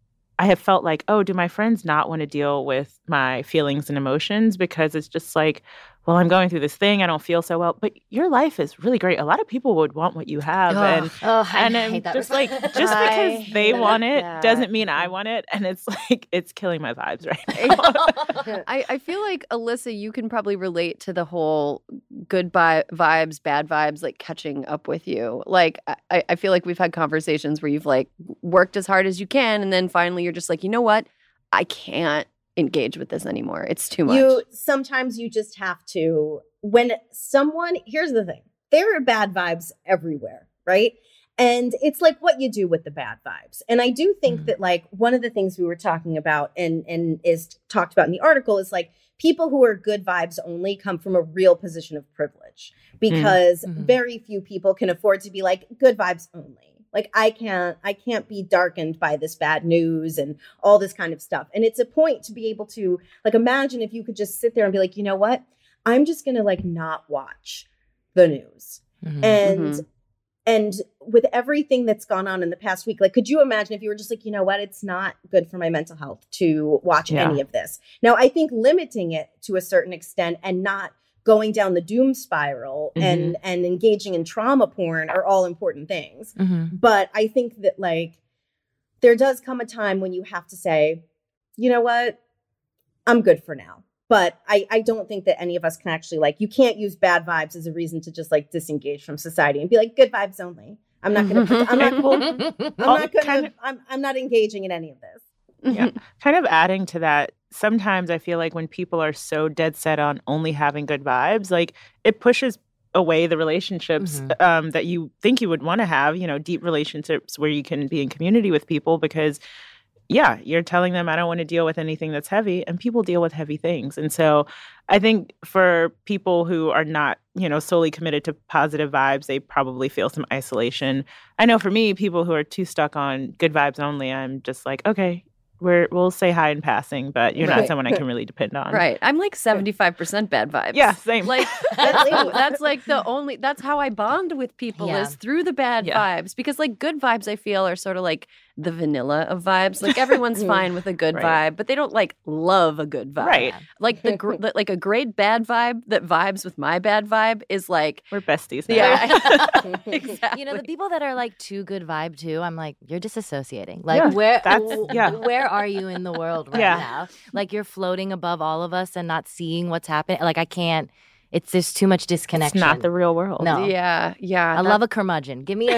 S5: I have felt like, oh, do my friends not want to deal with my feelings and emotions? Because it's just like, well, I'm going through this thing. I don't feel so well. But your life is really great. A lot of people would want what you have. And
S6: Oh, I
S5: and I'm
S6: hate that
S5: just
S6: response.
S5: like, just
S2: I
S5: because they
S2: hate
S5: want it
S2: that.
S5: doesn't mean I want it. And it's like, it's killing my vibes right now.
S2: I, I feel like, Alyssa, you can probably relate to the whole good vi- vibes, bad vibes, like catching up with you. Like, I, I feel like we've had conversations where you've like worked as hard as you can. And then finally you're just like, you know what? I can't engage with this anymore. It's too much.
S3: You sometimes you just have to, when someone, here's the thing, there are bad vibes everywhere, right? And it's like what you do with the bad vibes. And I do think
S6: Mhm.
S3: that like one of the things we were talking about and and is talked about in the article is like people who are good vibes only come from a real position of privilege because
S6: Mhm.
S3: very few people can afford to be like good vibes only. Like I can't I can't be darkened by this bad news and all this kind of stuff. And it's a point to be able to like imagine if you could just sit there and be like, you know what? I'm just going to like not watch the news.
S6: Mhm.
S3: And
S2: Mhm.
S3: and with everything that's gone on in the past week, like could you imagine if you were just like, you know what? It's not good for my mental health to watch
S5: Yeah.
S3: any of this. Now, I think limiting it to a certain extent and not going down the doom spiral and and engaging in trauma porn are all important things.
S6: Mhm.
S3: But I think that like there does come a time when you have to say, you know what, I'm good for now. But I, I don't think that any of us can actually like, you can't use bad vibes as a reason to just like disengage from society and be like, good vibes only. I'm not going to, I'm not, I'm
S5: Oh,
S3: not going
S5: kind
S3: to,
S5: of-
S3: I'm, I'm not engaging in any of this.
S5: Yeah. Kind of adding to that, sometimes I feel like when people are so dead set on only having good vibes, like it pushes away the relationships
S6: Mhm.
S5: um, that you think you would want to have, you know, deep relationships where you can be in community with people because, yeah, you're telling them, I don't want to deal with anything that's heavy, and people deal with heavy things. And so I think for people who are not, you know, solely committed to positive vibes, they probably feel some isolation. I know for me, people who are too stuck on good vibes only, I'm just like, okay, we're, we'll say hi in passing, but you're not
S2: Right.
S5: someone I can really depend on.
S2: Right. I'm like seventy-five percent bad vibes.
S5: Yeah, same.
S2: Like that's, that's like the only that's how I bond with people
S6: Yeah.
S2: is through the bad
S5: Yeah.
S2: vibes because like good vibes I feel are sort of like the vanilla of vibes. Like everyone's fine with a good
S5: Right.
S2: vibe, but they don't like love a good vibe.
S5: Right.
S2: Like the gr- like a great bad vibe that vibes with my bad vibe is like
S5: We're besties now.
S2: yeah. Exactly.
S6: You know, the people that are like too good vibe too, I'm like, you're disassociating. Like
S5: Yeah,
S6: where
S5: that's-
S6: w-
S5: yeah.
S6: where are you in the world right
S5: Yeah.
S6: now? Like you're floating above all of us and not seeing what's happening. Like I can't, it's there's too much
S5: It's
S6: disconnection.
S5: not the real world.
S6: No.
S2: Yeah, yeah.
S6: I love a curmudgeon. Give me a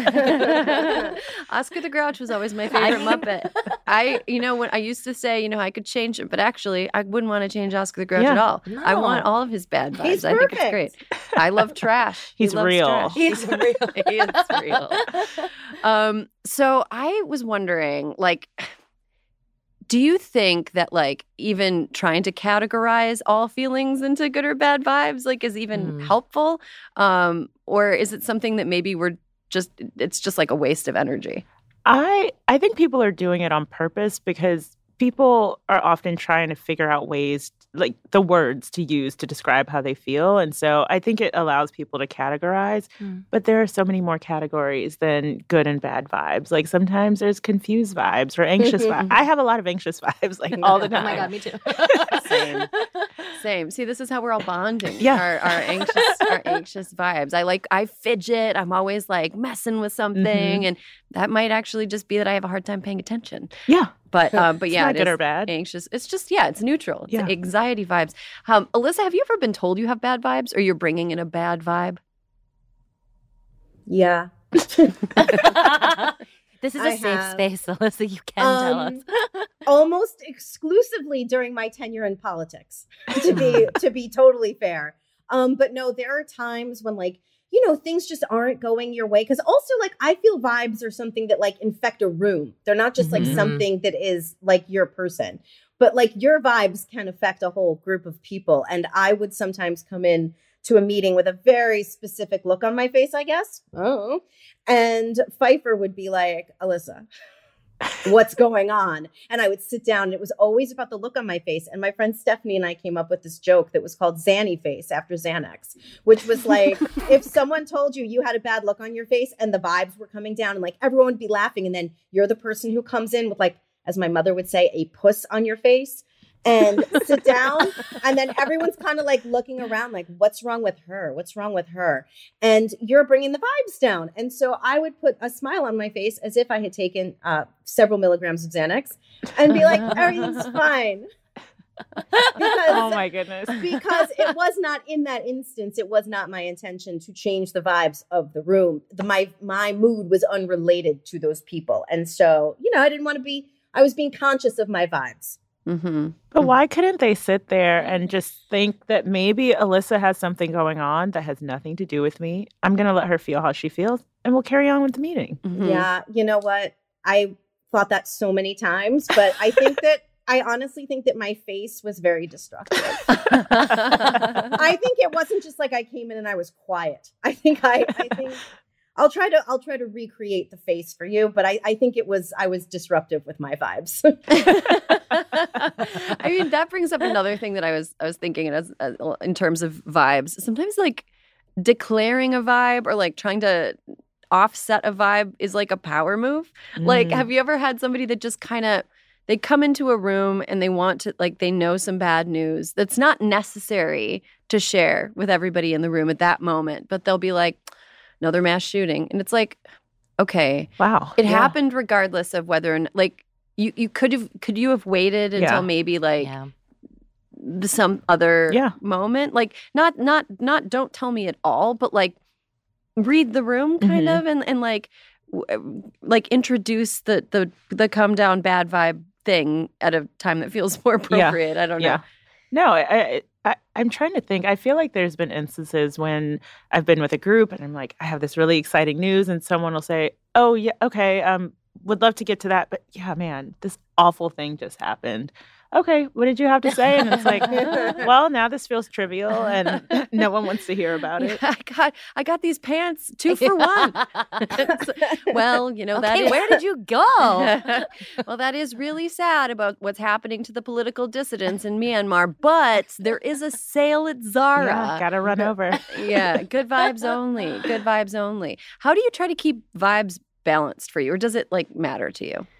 S2: Oscar the Grouch was always my favorite Muppet. I, you know, when I used to say, you know, I could change it, but actually, I wouldn't want to change Oscar the Grouch
S5: Yeah.
S2: at all. I want
S6: No.
S2: all of his bad vibes.
S3: He's
S2: I think it's
S3: perfect.
S2: great. I love trash.
S5: He's
S2: he loves
S5: real.
S2: Trash.
S6: He's real.
S2: He is real. Um, so I was wondering, like, do you think that, like, even trying to categorize all feelings into good or bad vibes, like, is even
S6: Mm.
S2: helpful? Um, or is it something that maybe we're just, it's just like a waste of energy?
S5: I I think people are doing it on purpose because people are often trying to figure out ways, like the words to use to describe how they feel. And so I think it allows people to categorize.
S6: Mm.
S5: But there are so many more categories than good and bad vibes. Like sometimes there's confused vibes or anxious vibes. I have a lot of anxious vibes, like all the time.
S6: Oh my God, me too.
S2: Same. Same. See, this is how we're all bonding.
S5: Yeah.
S2: Our, our anxious, our anxious vibes. I like, I fidget. I'm always like messing with something,
S5: Mhm.
S2: and that might actually just be that I have a hard time paying attention.
S5: Yeah.
S2: But, um, but
S5: It's
S2: yeah,
S5: not
S2: it
S5: good
S2: is
S5: or bad.
S2: anxious. It's just, yeah, it's neutral. It's
S5: Yeah.
S2: anxiety vibes. Um, Alyssa, have you ever been told you have bad vibes, or you're bringing in a bad vibe?
S3: Yeah.
S6: This is a
S3: I
S6: safe
S3: have.
S6: space, Alyssa. You can tell
S3: Um,
S6: us.
S3: Almost exclusively during my tenure in politics, to be to be totally fair. Um, but no, there are times when, like, you know, things just aren't going your way. Because also, like, I feel vibes are something that, like, infect a room. They're not just like
S5: Mhm.
S3: something that is like your person, but like your vibes can affect a whole group of people. And I would sometimes come in to a meeting with a very specific look on my face, I guess. Oh, and Pfeiffer would be like, Alyssa, what's going on? And I would sit down, and it was always about the look on my face. And my friend Stephanie and I came up with this joke that was called Xanny face after Xanax, which was like, if someone told you you had a bad look on your face and the vibes were coming down, and like everyone would be laughing, and then you're the person who comes in with, like, as my mother would say, a puss on your face, and sit down, and then everyone's kind of like looking around like, what's wrong with her? What's wrong with her? And you're bringing the vibes down. And so I would put a smile on my face as if I had taken uh, several milligrams of Xanax and be like, everything's fine. Because,
S5: Oh my goodness.
S3: because it was not in that instance, it was not my intention to change the vibes of the room. The, my, my mood was unrelated to those people. And so, you know, I didn't want to be, I was being conscious of my vibes.
S2: Mm-hmm.
S5: But why couldn't they sit there and just think that maybe Alyssa has something going on that has nothing to do with me? I'm going to let her feel how she feels, and we'll carry on with the meeting.
S2: Mm-hmm.
S3: Yeah, you know what? I thought that so many times, but I think that I honestly think that my face was very destructive. I think it wasn't just like I came in and I was quiet. I think I, I think I'll try to I'll try to recreate the face for you, but I, I think it was I was disruptive with my vibes.
S2: I mean, that brings up another thing that I was I was thinking as, as in terms of vibes. Sometimes, like, declaring a vibe or like trying to offset a vibe is like a power move. Like,
S5: Mm.
S2: have you ever had somebody that just kind of they come into a room and they want to, like, they know some bad news that's not necessary to share with everybody in the room at that moment, but they'll be like, another mass shooting, and it's like, okay,
S5: Wow.
S2: it
S5: Yeah.
S2: happened regardless of whether or not, like, you you could have could you have waited until
S5: Yeah.
S2: maybe like
S6: Yeah.
S2: some other
S5: Yeah.
S2: moment, like not not not don't tell me at all, but like read the room kind
S5: Mhm.
S2: of, and and like w- like introduce the the the come down bad vibe thing at a time that feels more appropriate. I don't know.
S5: Yeah. No, I, I, I, I'm trying to think. I feel like there's been instances when I've been with a group and I'm like, I have this really exciting news, and someone will say, oh, yeah, okay, um, would love to get to that. But yeah, man, this awful thing just happened. Okay, what did you have to say? And it's like, well, now this feels trivial and no one wants to hear about it.
S2: I got I got these pants two for one. Well, you know that
S6: Okay,
S2: is,
S6: where did you go?
S2: well, that is really sad about what's happening to the political dissidents in Myanmar. But there is a sale at Zara.
S5: Yeah, gotta run over.
S2: Yeah, good vibes only. Good vibes only. How do you try to keep vibes balanced for you, or does it like matter to you?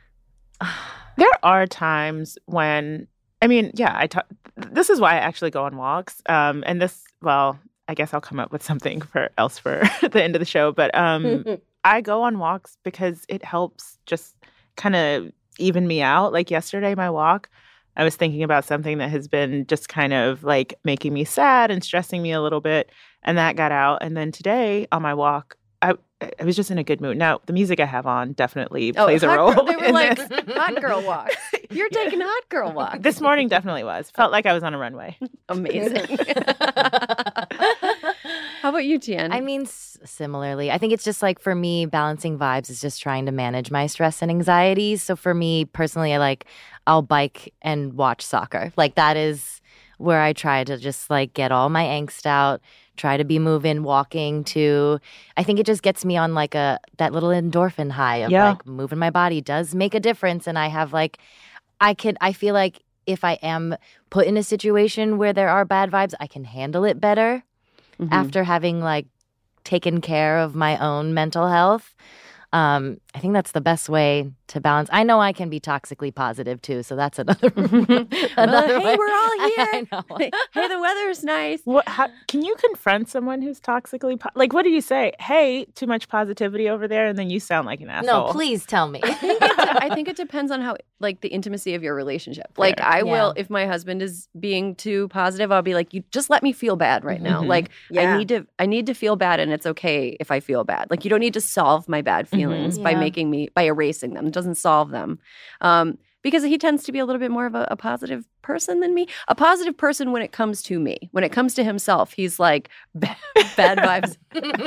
S5: There are times when, I mean, yeah, I talk. This is why I actually go on walks. Um, and this, well, I guess I'll come up with something for else for the end of the show. But um, I go on walks because it helps just kind of even me out. Like yesterday, my walk, I was thinking about something that has been just kind of like making me sad and stressing me a little bit, and that got out. And then today on my walk, I I was just in a good mood. Now, the music I have on definitely plays a
S2: hot
S5: role.
S2: girl- they were
S5: in
S2: like
S5: this.
S2: hot girl walks. You're taking hot girl walks.
S5: This morning definitely was. Felt like I was on a runway.
S2: Amazing. about you, Tian?
S6: I mean, s- similarly, I think it's just like for me, balancing vibes is just trying to manage my stress and anxieties. So for me personally, I like I'll bike and watch soccer. Like that is where I try to just like get all my angst out, try to be moving, walking to. I think it just gets me on like a that little endorphin high of
S5: Yeah.
S6: like moving my body does make a difference, and I have like I could I feel like if I am put in a situation where there are bad vibes, I can handle it better.
S2: Mhm.
S6: After having like taken care of my own mental health. Um, I think that's the best way to balance. I know I can be toxically positive too, so that's another. another
S2: hey,
S6: way.
S2: we're all here.
S6: I know.
S2: Hey, hey, the weather's nice.
S5: What? How, can you confront someone who's toxically po- like? What do you say? Hey, too much positivity over there, and then you sound like an asshole.
S6: No, please tell me.
S2: I think, it de- I think it depends on how, like, the intimacy of your relationship. Like,
S5: Fair.
S2: I
S6: Yeah.
S2: will, if my husband is being too positive, I'll be like, you just let me feel bad right now.
S5: Mhm.
S2: Like,
S3: Yeah.
S2: I need to, I need to feel bad, and it's okay if I feel bad. Like, you don't need to solve my bad feelings by
S6: Yeah.
S2: making me, by erasing them. It doesn't solve them. Um, because he tends to be a little bit more of a, a positive person than me. A positive person when it comes to me. When it comes to himself, he's like, bad, bad vibes.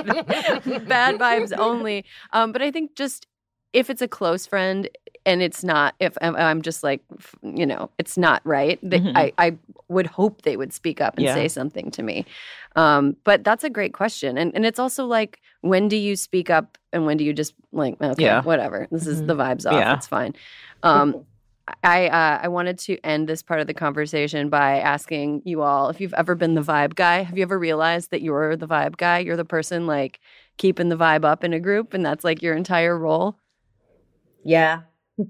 S2: Bad vibes only. Um, but I think just if it's a close friend and it's not, if I'm- I'm just like, f- you know, it's not right, they,
S5: Mhm.
S2: I, I would hope they would speak up and
S5: Yeah.
S2: say something to me. Um, but that's a great question. And and it's also like, when do you speak up and when do you just like, okay,
S5: Yeah.
S2: whatever. This is
S6: Mhm.
S2: the vibes off.
S5: Yeah.
S2: It's fine. Um, I uh, I wanted to end this part of the conversation by asking you all if you've ever been the vibe guy. Have you ever realized that you're the vibe guy? You're the person like keeping the vibe up in a group, and that's like your entire role.
S3: Yeah.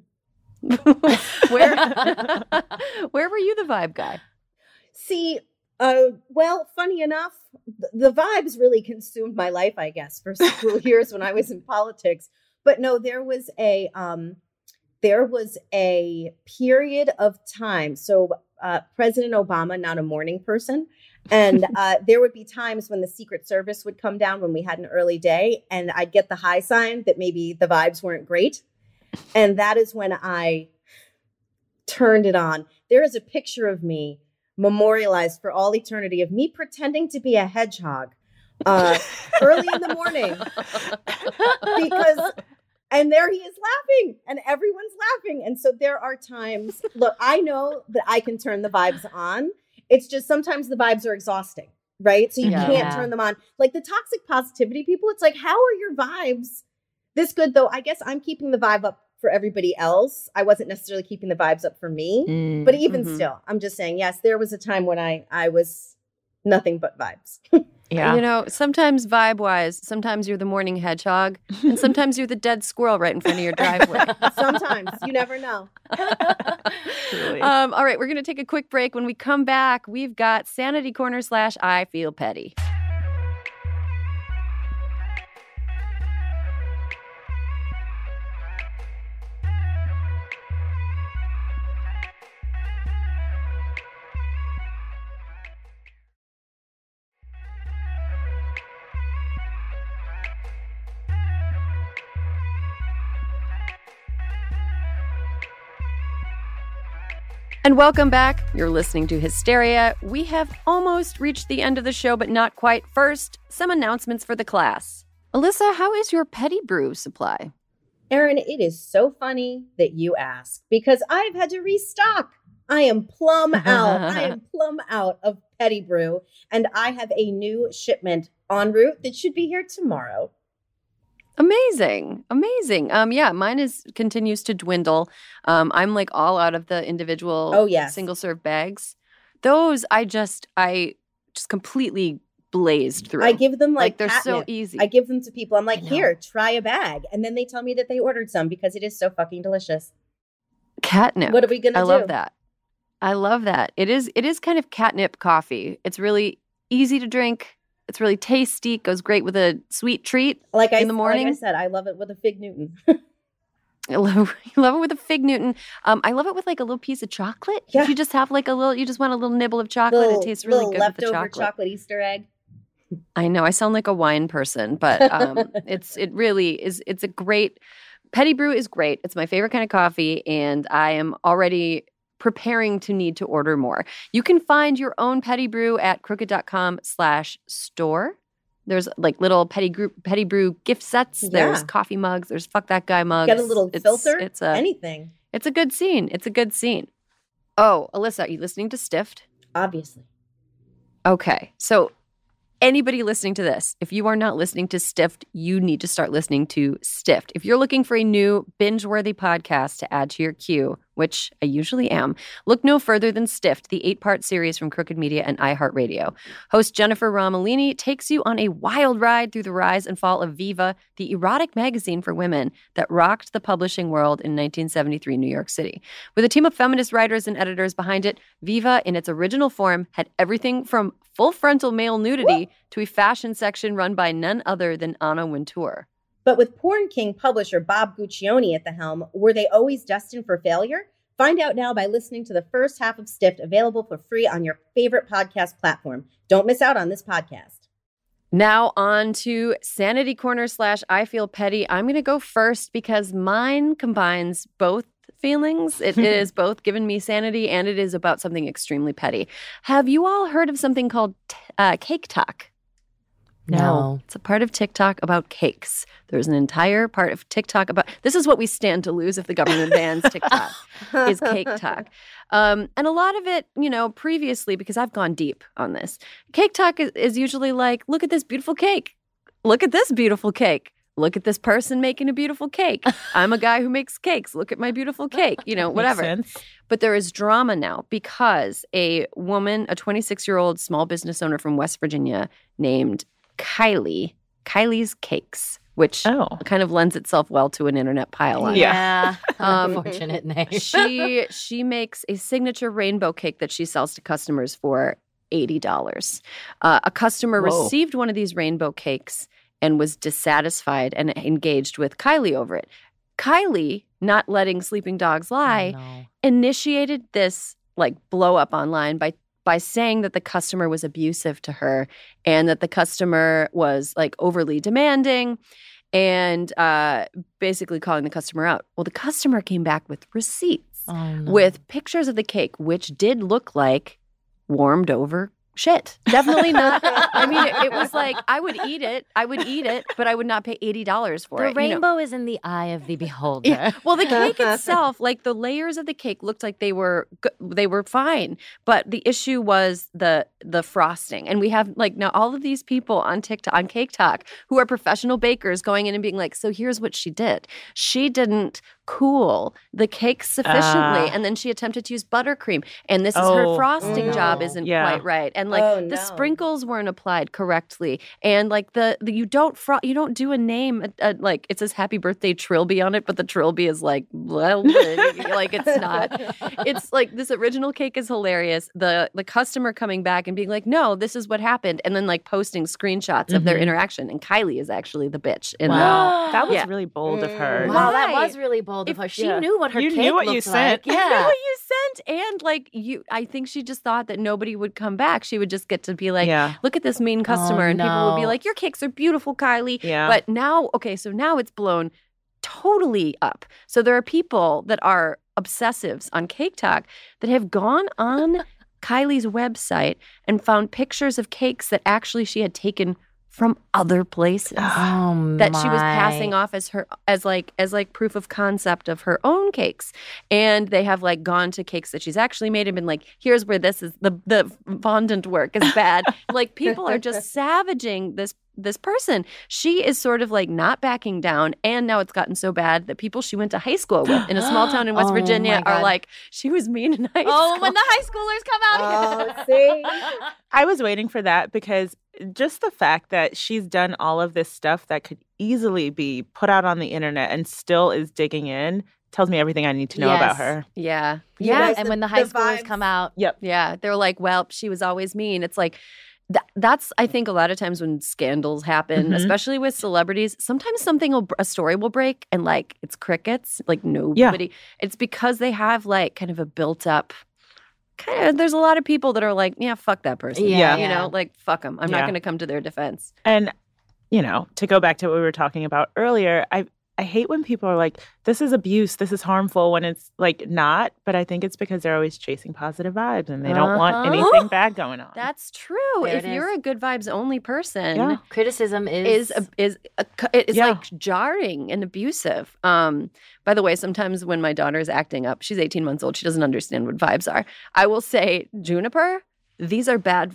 S2: Where where were you the vibe guy?
S3: See, uh, well, funny enough, th- the vibes really consumed my life, I guess, for several years when I was in politics. But no, there was a um, there was a period of time. So uh, President Obama, not a morning person, and uh, there would be times when the Secret Service would come down when we had an early day, and I'd get the high sign that maybe the vibes weren't great, and that is when I turned it on. There is a picture of me memorialized for all eternity of me pretending to be a hedgehog uh, early in the morning because, and there he is laughing and everyone's laughing. And so there are times, look, I know that I can turn the vibes on. It's just sometimes the vibes are exhausting, right? So you
S2: Yeah.
S3: can't
S6: Yeah.
S3: turn them on. Like the toxic positivity people, it's like, how are your vibes this good though? I guess I'm keeping the vibe up for everybody else. I wasn't necessarily keeping the vibes up for me.
S6: Mm.
S3: But even
S2: Mhm.
S3: still, I'm just saying, yes, there was a time when I I was nothing but vibes.
S5: Yeah.
S2: You know, sometimes vibe wise, sometimes you're the morning hedgehog, and sometimes you're the dead squirrel right in front of your driveway.
S3: Sometimes you never know.
S5: Truly.
S2: Um, all right, we're going to take a quick break. When we come back, we've got Sanity Corner slash I Feel Petty. And welcome back. You're listening to Hysteria. We have almost reached the end of the show, but not quite. First, some announcements for the class. Alyssa, how is your Petty Brew supply?
S3: Erin, it is so funny that you ask because I've had to restock. I am plumb out. I am plumb out of Petty Brew, and I have a new shipment en route that should be here tomorrow.
S2: Amazing. Amazing. Um, yeah, mine is continues to dwindle. Um, I'm like all out of the individual
S3: Oh, yes.
S2: single serve bags. Those I just I just completely blazed through.
S3: I give them
S2: like,
S3: like,
S2: they're so
S3: catnip.
S2: easy.
S3: I give them to people. I'm like,
S6: I know.
S3: here, try a bag. And then they tell me that they ordered some because it is so fucking delicious.
S2: Catnip.
S3: What are we gonna
S2: I
S3: do?
S2: love that. I love that. It is it is kind of catnip coffee. It's really easy to drink. It's really tasty. Goes great with a sweet treat.
S3: Like I,
S2: In the morning?
S3: like I said, I love it with a fig Newton.
S2: I love, you love it with a fig Newton. Um, I love it with like a little piece of chocolate.
S3: Yeah.
S2: If you just have like a little, you just want a little nibble of chocolate.
S3: little,
S2: it tastes really
S3: little
S2: good with the
S3: leftover
S2: chocolate.
S3: chocolate Easter egg.
S2: I know I sound like a wine person, but um, it's it really is. It's a great Petty Brew is great. It's my favorite kind of coffee, and I am already preparing to need to order more. You can find your own Petty Brew at crooked dot com slash store. There's like little petty group, petty brew gift sets. There's
S3: Yeah.
S2: coffee mugs. There's fuck that guy mugs.
S3: Get a little
S2: It's-
S3: filter,
S2: It's a
S3: anything,
S2: it's a good scene. It's a good scene. Oh, Alyssa, are you listening to Stiffed?
S3: obviously.
S2: Okay, so anybody listening to this, if you are not listening to Stiffed, you need to start listening to Stiffed. If you're looking for a new binge-worthy podcast to add to your queue, which I usually am, look no further than Stiffed, the eight-part series from Crooked Media and iHeartRadio. Host Jennifer Romolini takes you on a wild ride through the rise and fall of Viva, the erotic magazine for women that rocked the publishing world in nineteen seventy-three New York City. With a team of feminist writers and editors behind it, Viva, in its original form, had everything from full frontal male nudity Woo! to a fashion section run by none other than Anna Wintour.
S3: But with Porn King publisher Bob Guccione at the helm, were they always destined for failure? Find out now by listening to the first half of Stiffed, available for free on your favorite podcast platform. Don't miss out on this podcast.
S2: Now on to Sanity Corner slash I Feel Petty. I'm going to go first because mine combines both feelings. It is both given me sanity and it is about something extremely petty. Have you all heard of something called uh, Cake Talk?
S6: No.
S2: It's a part of TikTok about cakes. There's an entire part of TikTok about, this is what we stand to lose if the government bans TikTok, is Cake Talk. Um, and a lot of it, you know, previously, because I've gone deep on this, Cake Talk is, is usually like, look at this beautiful cake. Look at this beautiful cake. Look at this person making a beautiful cake. I'm a guy who makes cakes. Look at my beautiful cake. You know, whatever.
S5: Makes sense.
S2: But there is drama now because a woman, a twenty-six-year-old small business owner from West Virginia named Kylie, Kylie's Cakes, which
S5: Oh.
S2: kind of lends itself well to an internet pile-on.
S5: Yeah.
S2: Um,
S6: Unfortunate name.
S2: she she makes a signature rainbow cake that she sells to customers for eighty dollars. Uh, a customer
S5: Whoa.
S2: received one of these rainbow cakes and was dissatisfied and engaged with Kylie over it. Kylie, not letting sleeping dogs lie,
S6: Oh, no.
S2: initiated this like blow up online by by saying that the customer was abusive to her and that the customer was like overly demanding and uh, basically calling the customer out. Well, the customer came back with receipts
S6: Oh, no.
S2: with pictures of the cake, which did look like warmed over shit. Definitely not. I mean, it, it was like, I would eat it. I would eat it, but I would not pay eighty dollars for
S6: the
S2: it. you know?
S6: rainbow is in the eye of the beholder.
S2: Yeah. Well, the cake itself, like the layers of the cake looked like they were go- they were fine, but the issue was the the frosting. And we have like now all of these people on TikTok, on Cake Talk, who are professional bakers going in and being like, so here's what she did. She didn't cool the cake sufficiently,
S5: Ah.
S2: and then she attempted to use buttercream, and this is
S5: Oh,
S2: her frosting
S3: no.
S2: job isn't
S5: Yeah.
S2: quite right, and like
S3: Oh,
S2: the
S3: no.
S2: sprinkles weren't applied correctly, and like the, the you don't fro- you don't do a name uh, uh, like it says Happy Birthday Trilby on it, but the Trilby is like well, like it's not. It's like this original cake is hilarious. The the customer coming back and being like, no, this is what happened, and then like posting screenshots of their
S5: Mhm.
S2: interaction, and Kylie is actually the bitch in
S6: Wow.
S5: That was
S2: Yeah.
S5: really bold of her.
S3: Mm.
S6: Wow, that
S2: Why?
S6: was really bold of
S2: If-
S6: her. She
S5: yeah.
S6: knew what her
S5: You
S6: cake
S5: knew what you
S6: looked
S5: sent.
S6: like.
S2: I know
S6: Yeah.
S2: what you sent, and like you, I think she just thought that nobody would come back. She would just get to be like,
S5: Yeah.
S2: look at this mean customer,
S6: Oh,
S2: and people would be
S6: no.
S2: like, your cakes are beautiful, Kylie.
S5: Yeah.
S2: But now, okay, so now it's blown totally up. So there are people that are obsessives on Cake Talk that have gone on Kylie's website and found pictures of cakes that actually she had taken from other places
S6: Oh,
S2: that she was
S6: my.
S2: passing off as her as like as like proof of concept of her own cakes. And they have like gone to cakes that she's actually made and been like, here's where this is the the fondant work is bad. Like people are just savaging this this person. She is sort of like not backing down, and now it's gotten so bad that people she went to high school with in a small town in West
S6: Oh,
S2: Virginia
S6: my
S2: are
S6: God.
S2: like, she was mean in high
S6: Oh,
S2: school.
S6: when the high schoolers come out.
S3: Oh, see?
S5: I was waiting for that because just the fact that she's done all of this stuff that could easily be put out on the internet and still is digging in tells me everything I need to know
S6: Yes.
S5: about her.
S2: Yeah.
S3: You
S6: Yeah,
S3: guys,
S6: and
S3: the-
S6: when the high
S3: the
S6: schoolers
S3: vibes-
S6: come out,
S2: Yeah, they're like, well, she was always mean. It's like, that, that's, I think, a lot of times when scandals happen,
S5: Mhm.
S2: especially with celebrities, sometimes something, will, a story will break and like it's crickets, like nobody. It's because they have like kind of a built up, kind of, there's a lot of people that are like, yeah, fuck that person.
S6: Yeah.
S2: You know, like, fuck them. I'm not
S5: Yeah.
S2: going to come to their defense.
S5: And, you know, to go back to what we were talking about earlier, I I hate when people are like, this is abuse, this is harmful, when it's like not. But I think it's because they're always chasing positive vibes and they don't
S2: Uh-huh.
S5: want anything bad going on.
S2: That's true.
S6: There
S2: If
S6: it
S2: you're
S6: is.
S2: a good vibes only person,
S5: Yeah.
S6: Criticism is
S2: is a, is a, it's
S5: Yeah.
S2: like jarring and abusive. Um, by the way, sometimes when my daughter is acting up, she's eighteen months old. She doesn't understand what vibes are. I will say, Juniper, these are bad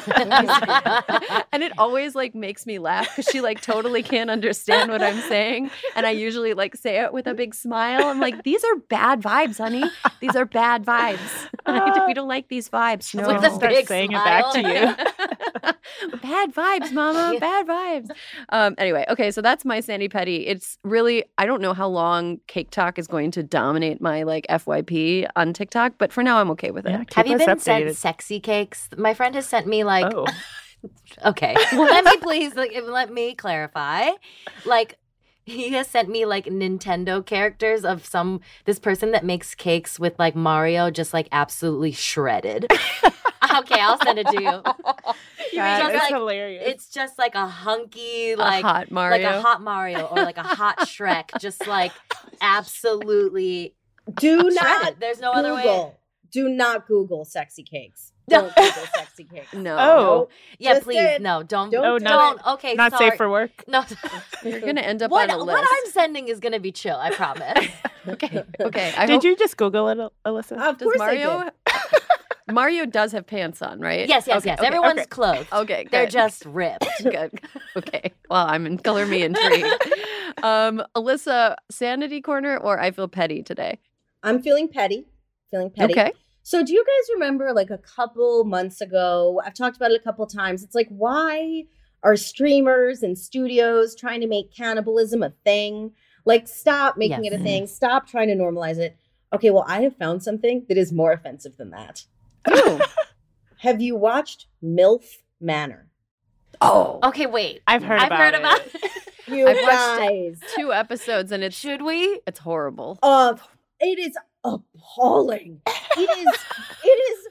S2: vibes. And it always like makes me laugh because she like totally can't understand what I'm saying. And I usually like say it with a big smile. I'm like, these are bad vibes, honey. These are bad vibes. I- we don't like these vibes. No.
S6: With a
S5: Start
S6: big
S5: saying
S6: smile.
S5: it back to you.
S2: Bad vibes, mama. Bad vibes. Um, anyway, okay, so that's my Sandy Petty. It's really, I don't know how long Cake Talk is going to dominate my like F Y P on TikTok, but for now I'm okay with it.
S5: Yeah, keep
S6: Have you
S5: us
S6: been sent
S5: updated.
S6: sexy cakes? My friend has sent me like
S5: Oh.
S6: okay. Let me please like let me clarify. Like he has sent me like Nintendo characters of some this person that makes cakes with like Mario just like absolutely shredded. Okay, I'll send it to you.
S5: That
S6: just
S5: is
S6: like-
S5: hilarious.
S6: It's just like a hunky
S2: A
S6: like
S2: hot Mario.
S6: like a hot Mario or like a hot Shrek, just like absolutely
S3: Do not
S6: shredded. There's no other way.
S3: Google. Do not Google sexy cakes. Don't Google sexy cakes.
S2: No.
S5: Oh.
S6: Yeah,
S3: Just
S6: please,
S3: did.
S6: no, don't,
S3: Don't
S6: don't,
S3: do
S5: not-
S6: Okay,
S5: Not
S6: sorry.
S5: safe for work.
S6: No,
S2: You're going to end up
S6: what,
S2: on a list.
S6: what I'm sending is gonna be chill. I promise.
S2: Okay. Okay. I
S5: Did
S2: hope,
S5: you just Google it, Al- Alyssa?
S3: Of
S2: does
S3: course
S2: Mario
S3: I did.
S2: Mario does have pants on, right?
S6: yes, yes,
S2: Okay,
S6: yes.
S2: okay,
S6: Everyone's
S5: okay.
S6: clothed.
S2: Okay,
S6: They're
S2: good.
S6: just ripped.
S2: Good. Okay. Well, I'm in color me intrigued. Um, Alyssa, sanity corner or I feel petty today?
S3: I'm feeling petty. Feeling petty.
S2: Okay.
S3: So do you guys remember like a couple months ago, I've talked about it a couple times. It's like, why are streamers and studios trying to make cannibalism a thing? Like, stop making
S6: Yes.
S3: it a thing. Stop trying to normalize it. Okay, well, I have found something that is more offensive than that.
S2: Oh.
S3: Have you watched MILF Manor?
S2: Oh.
S6: Okay, wait.
S5: I've heard
S6: I've
S5: about
S6: heard
S5: it.
S6: about
S3: You
S2: I've watched it.
S3: guys.
S2: Two episodes and it's
S6: Should we?
S2: it's horrible.
S3: Uh, it is appalling. It is it is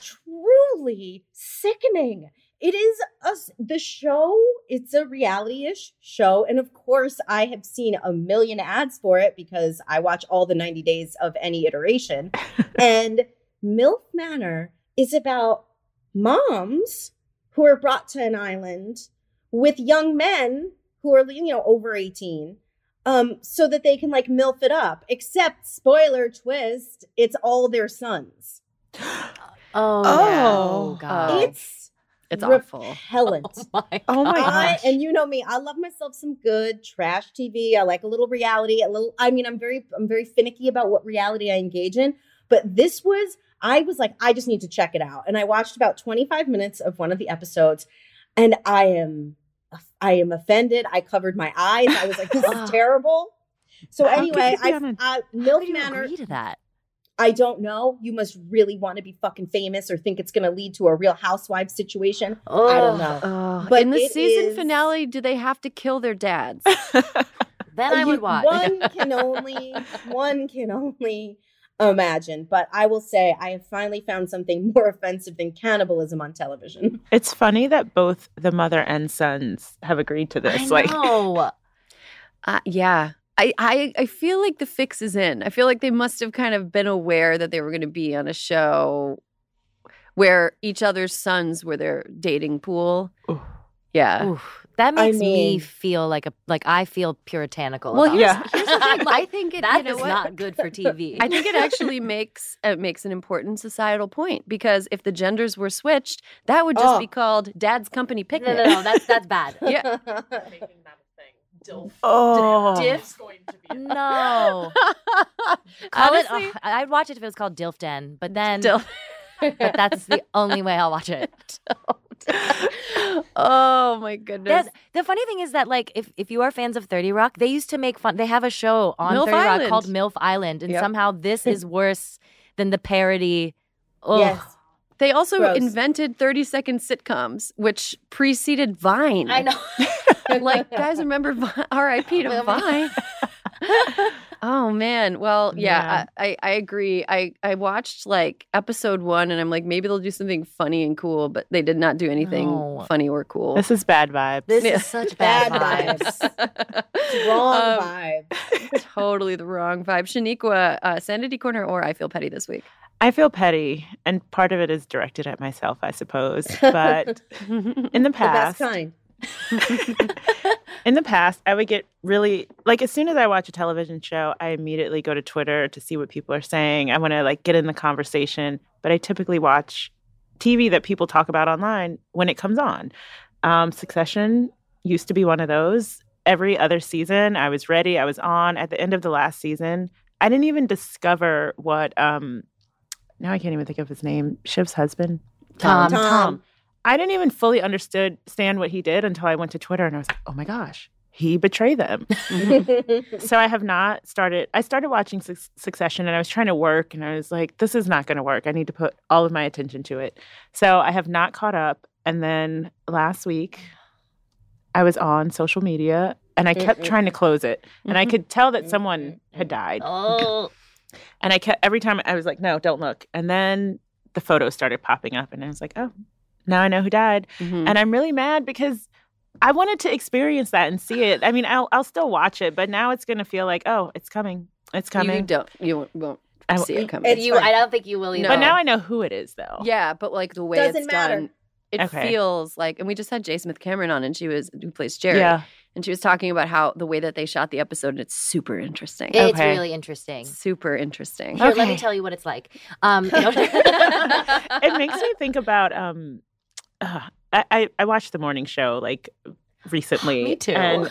S3: truly sickening. It is a s- the show, it's a reality-ish show, and of course I have seen a million ads for it because I watch all the ninety days of any iteration. And MILF Manor is about moms who are brought to an island with young men who are, you know, over eighteen. Um, so that they can like MILF it up. Except, spoiler twist, it's all their sons.
S6: Oh,
S5: Oh.
S6: God.
S3: It's
S2: It's awful.
S3: repellent.
S6: Oh my
S5: Oh my
S6: God.
S3: I,
S5: gosh.
S3: and you know me, I love myself some good trash T V. I like a little reality, a little. I mean, I'm very, I'm very finicky about what reality I engage in. But this was, I was like, I just need to check it out, and I watched about twenty-five minutes of one of the episodes, and I am, I am offended. I covered my eyes. I was like, this is terrible. So
S5: How could
S3: anyway,
S5: you be
S3: I,
S5: on a-
S3: I
S6: How
S3: MILF
S6: did you
S3: Manor.
S6: agree to that?
S3: I don't know. You must really want to be fucking famous or think it's going to lead to a Real Housewives situation. I don't know.
S2: Oh,
S3: But
S2: in the
S3: it
S2: season
S3: is-
S2: finale, do they have to kill their dads?
S6: Then I
S3: You-
S6: would watch.
S3: One can only one can only imagine. But I will say I have finally found something more offensive than cannibalism on television.
S5: It's funny that both the mother and sons have agreed to this.
S6: I
S5: Like,
S6: know.
S2: Uh, yeah. I, I, I feel like the fix is in. I feel like they must have kind of been aware that they were going to be on a show where each other's sons were their dating pool.
S5: Ooh.
S2: Yeah.
S6: Oof, that
S3: I
S6: makes me
S3: mean-
S6: feel like a like I feel puritanical.
S2: Well,
S6: about
S2: here's,
S6: it.
S5: Yeah.
S2: here's the thing.
S6: I'm
S2: I
S6: like,
S2: think it,
S6: that
S2: you know
S6: is
S2: what?
S6: not good for T V.
S2: I think it actually makes it makes an important societal point because if the genders were switched, that would just
S3: Oh.
S2: be called Dad's Company
S6: no,
S2: Picnic.
S6: no, no. That's that's bad.
S2: Yeah.
S7: Making that a thing. Dilf.
S5: oh,
S6: Diff.
S7: It's going to be.
S6: No. Call it.
S2: Honestly,
S6: oh, I'd watch it if it was called Dilf Den, but then
S2: still.
S6: but that's the only way I'll watch it.
S2: Oh my goodness.
S6: There's, the funny thing is that, like, if, if you are fans of thirty Rock, they used to make fun. They have a show on
S2: MILF
S6: thirty Rock
S2: Island.
S6: called MILF Island, and
S2: Yep.
S6: somehow this is worse than the parody. Ugh.
S3: Yes.
S2: They also
S3: Gross.
S2: invented thirty second sitcoms, which preceded Vine.
S6: I know.
S2: Like, guys, remember Vi- R I P to Vine? Oh man. Well, yeah,
S5: Man.
S2: I, I, I agree. I, I watched like episode one and I'm like, maybe they'll do something funny and cool, but they did not do anything
S6: No.
S2: funny or cool.
S5: This is bad vibes.
S6: This
S2: Yeah.
S6: is such bad,
S3: Bad
S6: vibes.
S3: Wrong
S2: Um,
S3: vibe.
S2: Totally the wrong vibe. Shaniqua, uh, Sanity Corner or I Feel Petty this week?
S5: I feel petty, and part of it is directed at myself, I suppose. But in the
S3: The best
S5: past,
S3: kind.
S5: in the past, I would get really like as soon as I watch a television show, I immediately go to Twitter to see what people are saying. I want to like get in the conversation, but I typically watch T V that people talk about online when it comes on. Um, Succession used to be one of those. Every other season, I was ready. I was on. At the end of the last season, I didn't even discover what. Um, now I can't even think of his name. Shiv's husband,
S6: Tom.
S3: Tom.
S5: I didn't even fully understood stand what he did until I went to Twitter and I was like, oh my gosh, he betrayed them. So I have not started. I started watching Suc- Succession and I was trying to work and I was like, this is not going to work. I need to put all of my attention to it. So I have not caught up. And then last week, I was on social media and I kept
S3: Mm-mm.
S5: trying to close it. And I
S2: Mhm.
S5: could tell that someone had died.
S6: Oh,
S5: And I kept, every time I was like, no, don't look. And then the photos started popping up and I was like, oh, now I know who died.
S2: Mhm.
S5: And I'm really mad because I wanted to experience that and see it. I mean, I'll, I'll still watch it, but now it's going to feel like, oh, it's coming. It's coming.
S2: You don't. You won't- won't
S5: I-
S2: see it coming.
S3: It's
S6: you.
S3: fine.
S6: I don't think you will either.
S5: But now I know who it is, though.
S2: Yeah, but like the way
S3: Doesn't
S2: it's
S3: matter.
S2: done, it
S5: Okay.
S2: feels like. And we just had J. Smith Cameron on, and she was who plays Jerry,
S5: Yeah.
S2: and she was talking about how the way that they shot the episode, and it's super interesting.
S6: it's
S5: Okay.
S6: really interesting.
S2: super interesting.
S6: Here, let me
S5: Okay.
S6: tell you what it's like. Um, you know-
S5: It makes me think about. Um, uh, I, I I watched the morning show like recently.
S6: Me too.
S5: And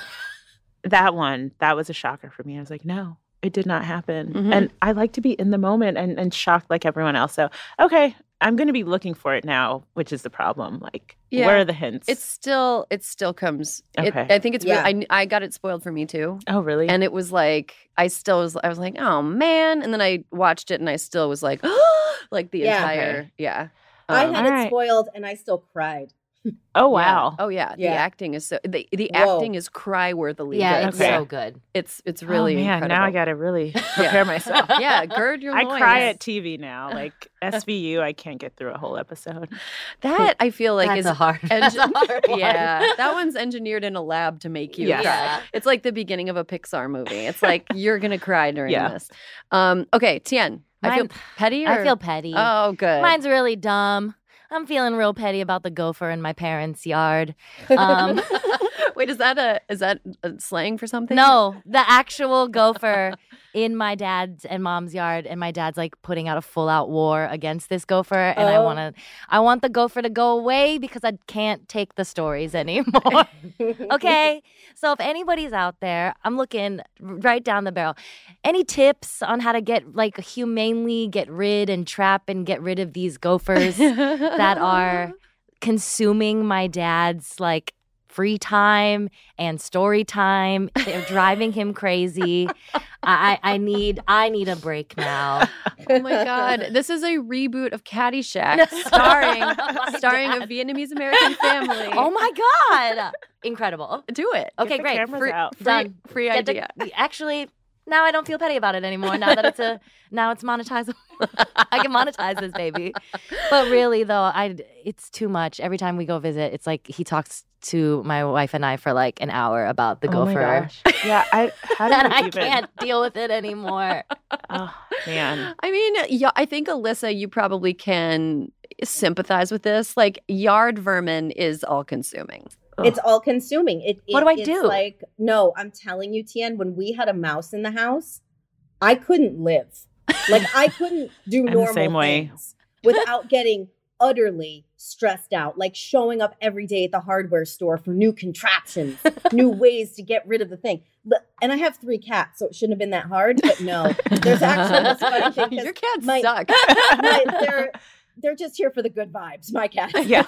S5: that one, that was a shocker for me. I was like, no, it did not happen.
S2: Mhm.
S5: And I like to be in the moment and, and shocked like everyone else. So, okay, I'm going to be looking for it now, which is the problem. Like,
S2: Yeah.
S5: where are the hints?
S2: It's still, it still comes. It,
S5: Okay.
S2: I think it's.
S3: Yeah.
S2: Really, I I got it spoiled for me too,
S5: oh, really?
S2: and it was like I still was. I was like, oh man, and then I watched it, and I still was like, like the
S3: Yeah.
S2: entire.
S5: Okay.
S2: Yeah.
S3: I
S2: Um,
S3: had it
S5: Alright.
S3: spoiled and I still cried.
S5: oh,
S2: yeah.
S5: wow.
S2: Oh yeah. The
S3: Yeah.
S2: acting is so. The the
S3: Whoa.
S2: acting is cry worthily.
S6: yeah,
S2: good.
S6: it's
S5: Okay.
S6: so good.
S2: It's it's really
S5: oh, man,
S2: incredible.
S5: now I got to really prepare myself.
S2: Yeah, gird your
S5: I
S2: loins.
S5: cry at T V now. Like S V U, I can't get through a whole episode.
S2: That I feel like
S6: That's
S2: is
S6: a hard. That's a
S2: engi-
S6: hard one.
S2: yeah, that one's engineered in a lab to make you
S5: Yeah.
S2: cry.
S6: Yeah.
S2: It's like the beginning of a Pixar movie. It's like you're gonna cry during
S5: Yeah.
S2: this. Um, okay, Tien, I feel
S6: Mine-
S2: petty. Or?
S6: I feel petty.
S2: Oh, good.
S6: Mine's really dumb. I'm feeling real petty about the gopher in my parents' yard. Um,
S2: Wait, is that a is that a slang for something?
S6: no, the actual gopher in my dad's and mom's yard, and my dad's like putting out a full out war against this gopher, and I
S3: Oh.
S6: want to, I want the gopher to go away because I can't take the stories anymore. Okay, so if anybody's out there, I'm looking right down the barrel. Any tips on how to get like humanely get rid and trap and get rid of these gophers that are consuming my dad's like free time and story time? They're driving him crazy. I, I need I need a break now.
S2: Oh my god, this is a reboot of Caddyshack, starring
S6: My
S2: starring a
S6: dad.
S2: Vietnamese American family.
S6: Oh my god, incredible.
S2: Do it.
S6: Okay,
S5: Get the
S6: great.
S5: cameras
S2: Free,
S5: out.
S2: free,
S6: Done.
S2: free
S6: Get
S2: idea.
S6: the- actually, now I don't feel petty about it anymore. Now that it's a now it's monetizable, I can monetize this baby. But really, though, I it's too much. Every time we go visit, it's like he talks to my wife and I for like an hour about the
S5: Oh my
S6: gopher,
S5: gosh. Yeah, I how do
S6: and
S5: you
S6: I
S5: even?
S6: can't deal with it anymore.
S5: Oh man.
S2: I mean, yeah, I think Alyssa, you probably can sympathize with this. Like, yard vermin is all consuming.
S3: It's all consuming. It,
S6: What
S3: it-
S6: do I
S3: it's
S6: do?
S3: Like, no, I'm telling you, Tien, when we had a mouse in the house, I couldn't live. Like, I couldn't do
S5: I'm the
S3: normal
S5: same way.
S3: things without getting utterly stressed out, like showing up every day at the hardware store for new contraptions, new ways to get rid of the thing. But- And I have three cats, so it shouldn't have been that hard. But no, there's actually this funny thing. 'cause
S2: Your cats
S3: my-
S2: suck.
S3: my- they're they're just here for the good vibes. My cats.
S5: Yeah.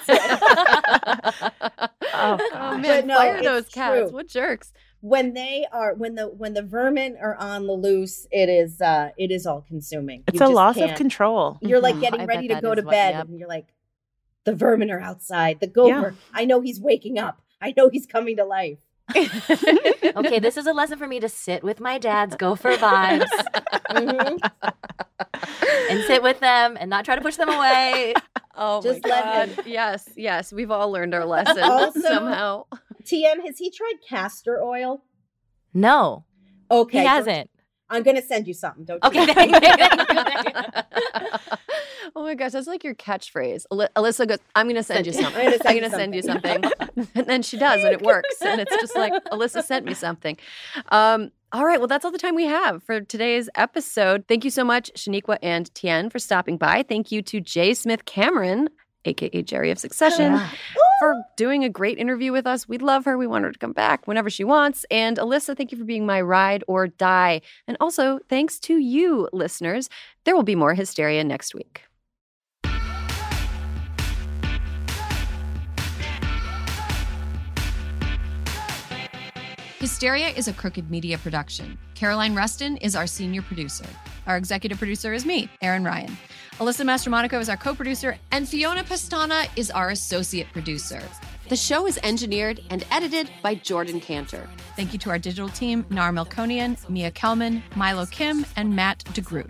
S2: oh,
S5: gosh.
S2: man,
S3: But no,
S2: fire
S3: it's
S2: those cats.
S3: true.
S2: What jerks.
S3: When they are when the when the vermin are on the loose, it is uh it is all consuming.
S5: It's
S3: You
S5: a
S3: just
S5: loss of
S3: can't.
S5: control.
S3: You're like
S6: Mhm.
S3: getting
S6: I
S3: ready
S6: bet
S3: to
S6: that
S3: go
S6: is
S3: to
S6: what-
S3: bed,
S6: yep.
S3: and you're like, the vermin are outside. The gopher. I know he's waking up. I know he's coming to life.
S6: Okay, this is a lesson for me to sit with my dads, go for vibes,
S3: Mhm.
S6: and sit with them and not try to push them away.
S2: Oh
S3: Just
S2: my
S3: let
S2: God.
S3: him.
S2: Yes, yes. We've all learned our lesson
S3: Also-
S2: somehow.
S3: T M, has he tried castor oil?
S6: No,
S3: Okay.
S6: he
S3: don't-
S6: hasn't.
S3: I'm going to send you something. Don't you
S6: Okay,
S3: worry.
S6: thank you, thank you, thank you.
S2: Oh my gosh, that's like your catchphrase. Aly- Alyssa goes, I'm going to send you
S3: Send-
S2: something.
S3: I'm gonna send
S2: I'm
S3: you
S2: going to send you
S3: something."
S2: something. And then she does, and it works. And it's just like, Alyssa sent me something. Um, all right, well, that's all the time we have for today's episode. Thank you so much, Shaniqua and Tien, for stopping by. Thank you to Jay Smith Cameron, a k a. Jerry of Succession,
S6: Yeah.
S2: for doing a great interview with us. We love her. We want her to come back whenever she wants. And Alyssa, thank you for being my ride or die. And also, thanks to you, listeners. There will be more Hysteria next week.
S8: Hysteria is a Crooked Media production. Caroline Rustin is our senior producer. Our executive producer is me, Erin Ryan. Alyssa Mastromonaco is our co-producer, and Fiona Pastana is our associate producer.
S9: The show is engineered and edited by Jordan Cantor.
S8: Thank you to our digital team, Nar Melkonian, Mia Kelman, Milo Kim, and Matt DeGroot.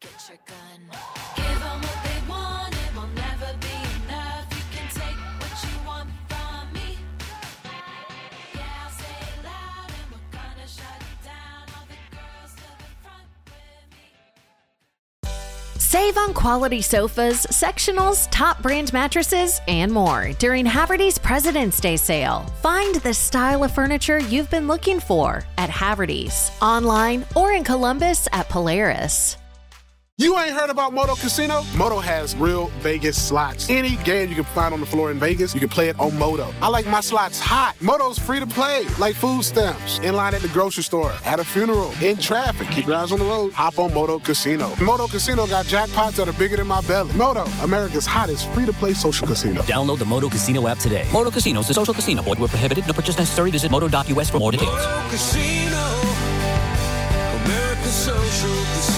S10: Save on quality sofas, sectionals, top brand mattresses, and more during Haverty's President's Day sale. Find the style of furniture you've been looking for at Haverty's, online or in Columbus at Polaris.
S11: You ain't heard about Moto Casino? Moto has real Vegas slots. Any game you can find on the floor in Vegas, you can play it on Moto. I like my slots hot. Moto's free to play, like food stamps. In line at the grocery store, at a funeral, in traffic. Keep your eyes on the road. Hop on Moto Casino. Moto Casino got jackpots that are bigger than my belly. Moto, America's hottest free-to-play social casino.
S12: Download the Moto Casino app today. Moto Casino is a social casino. Void where prohibited. No purchase necessary. Visit moto dot u s for more details.
S13: Moto Casino, America's social casino.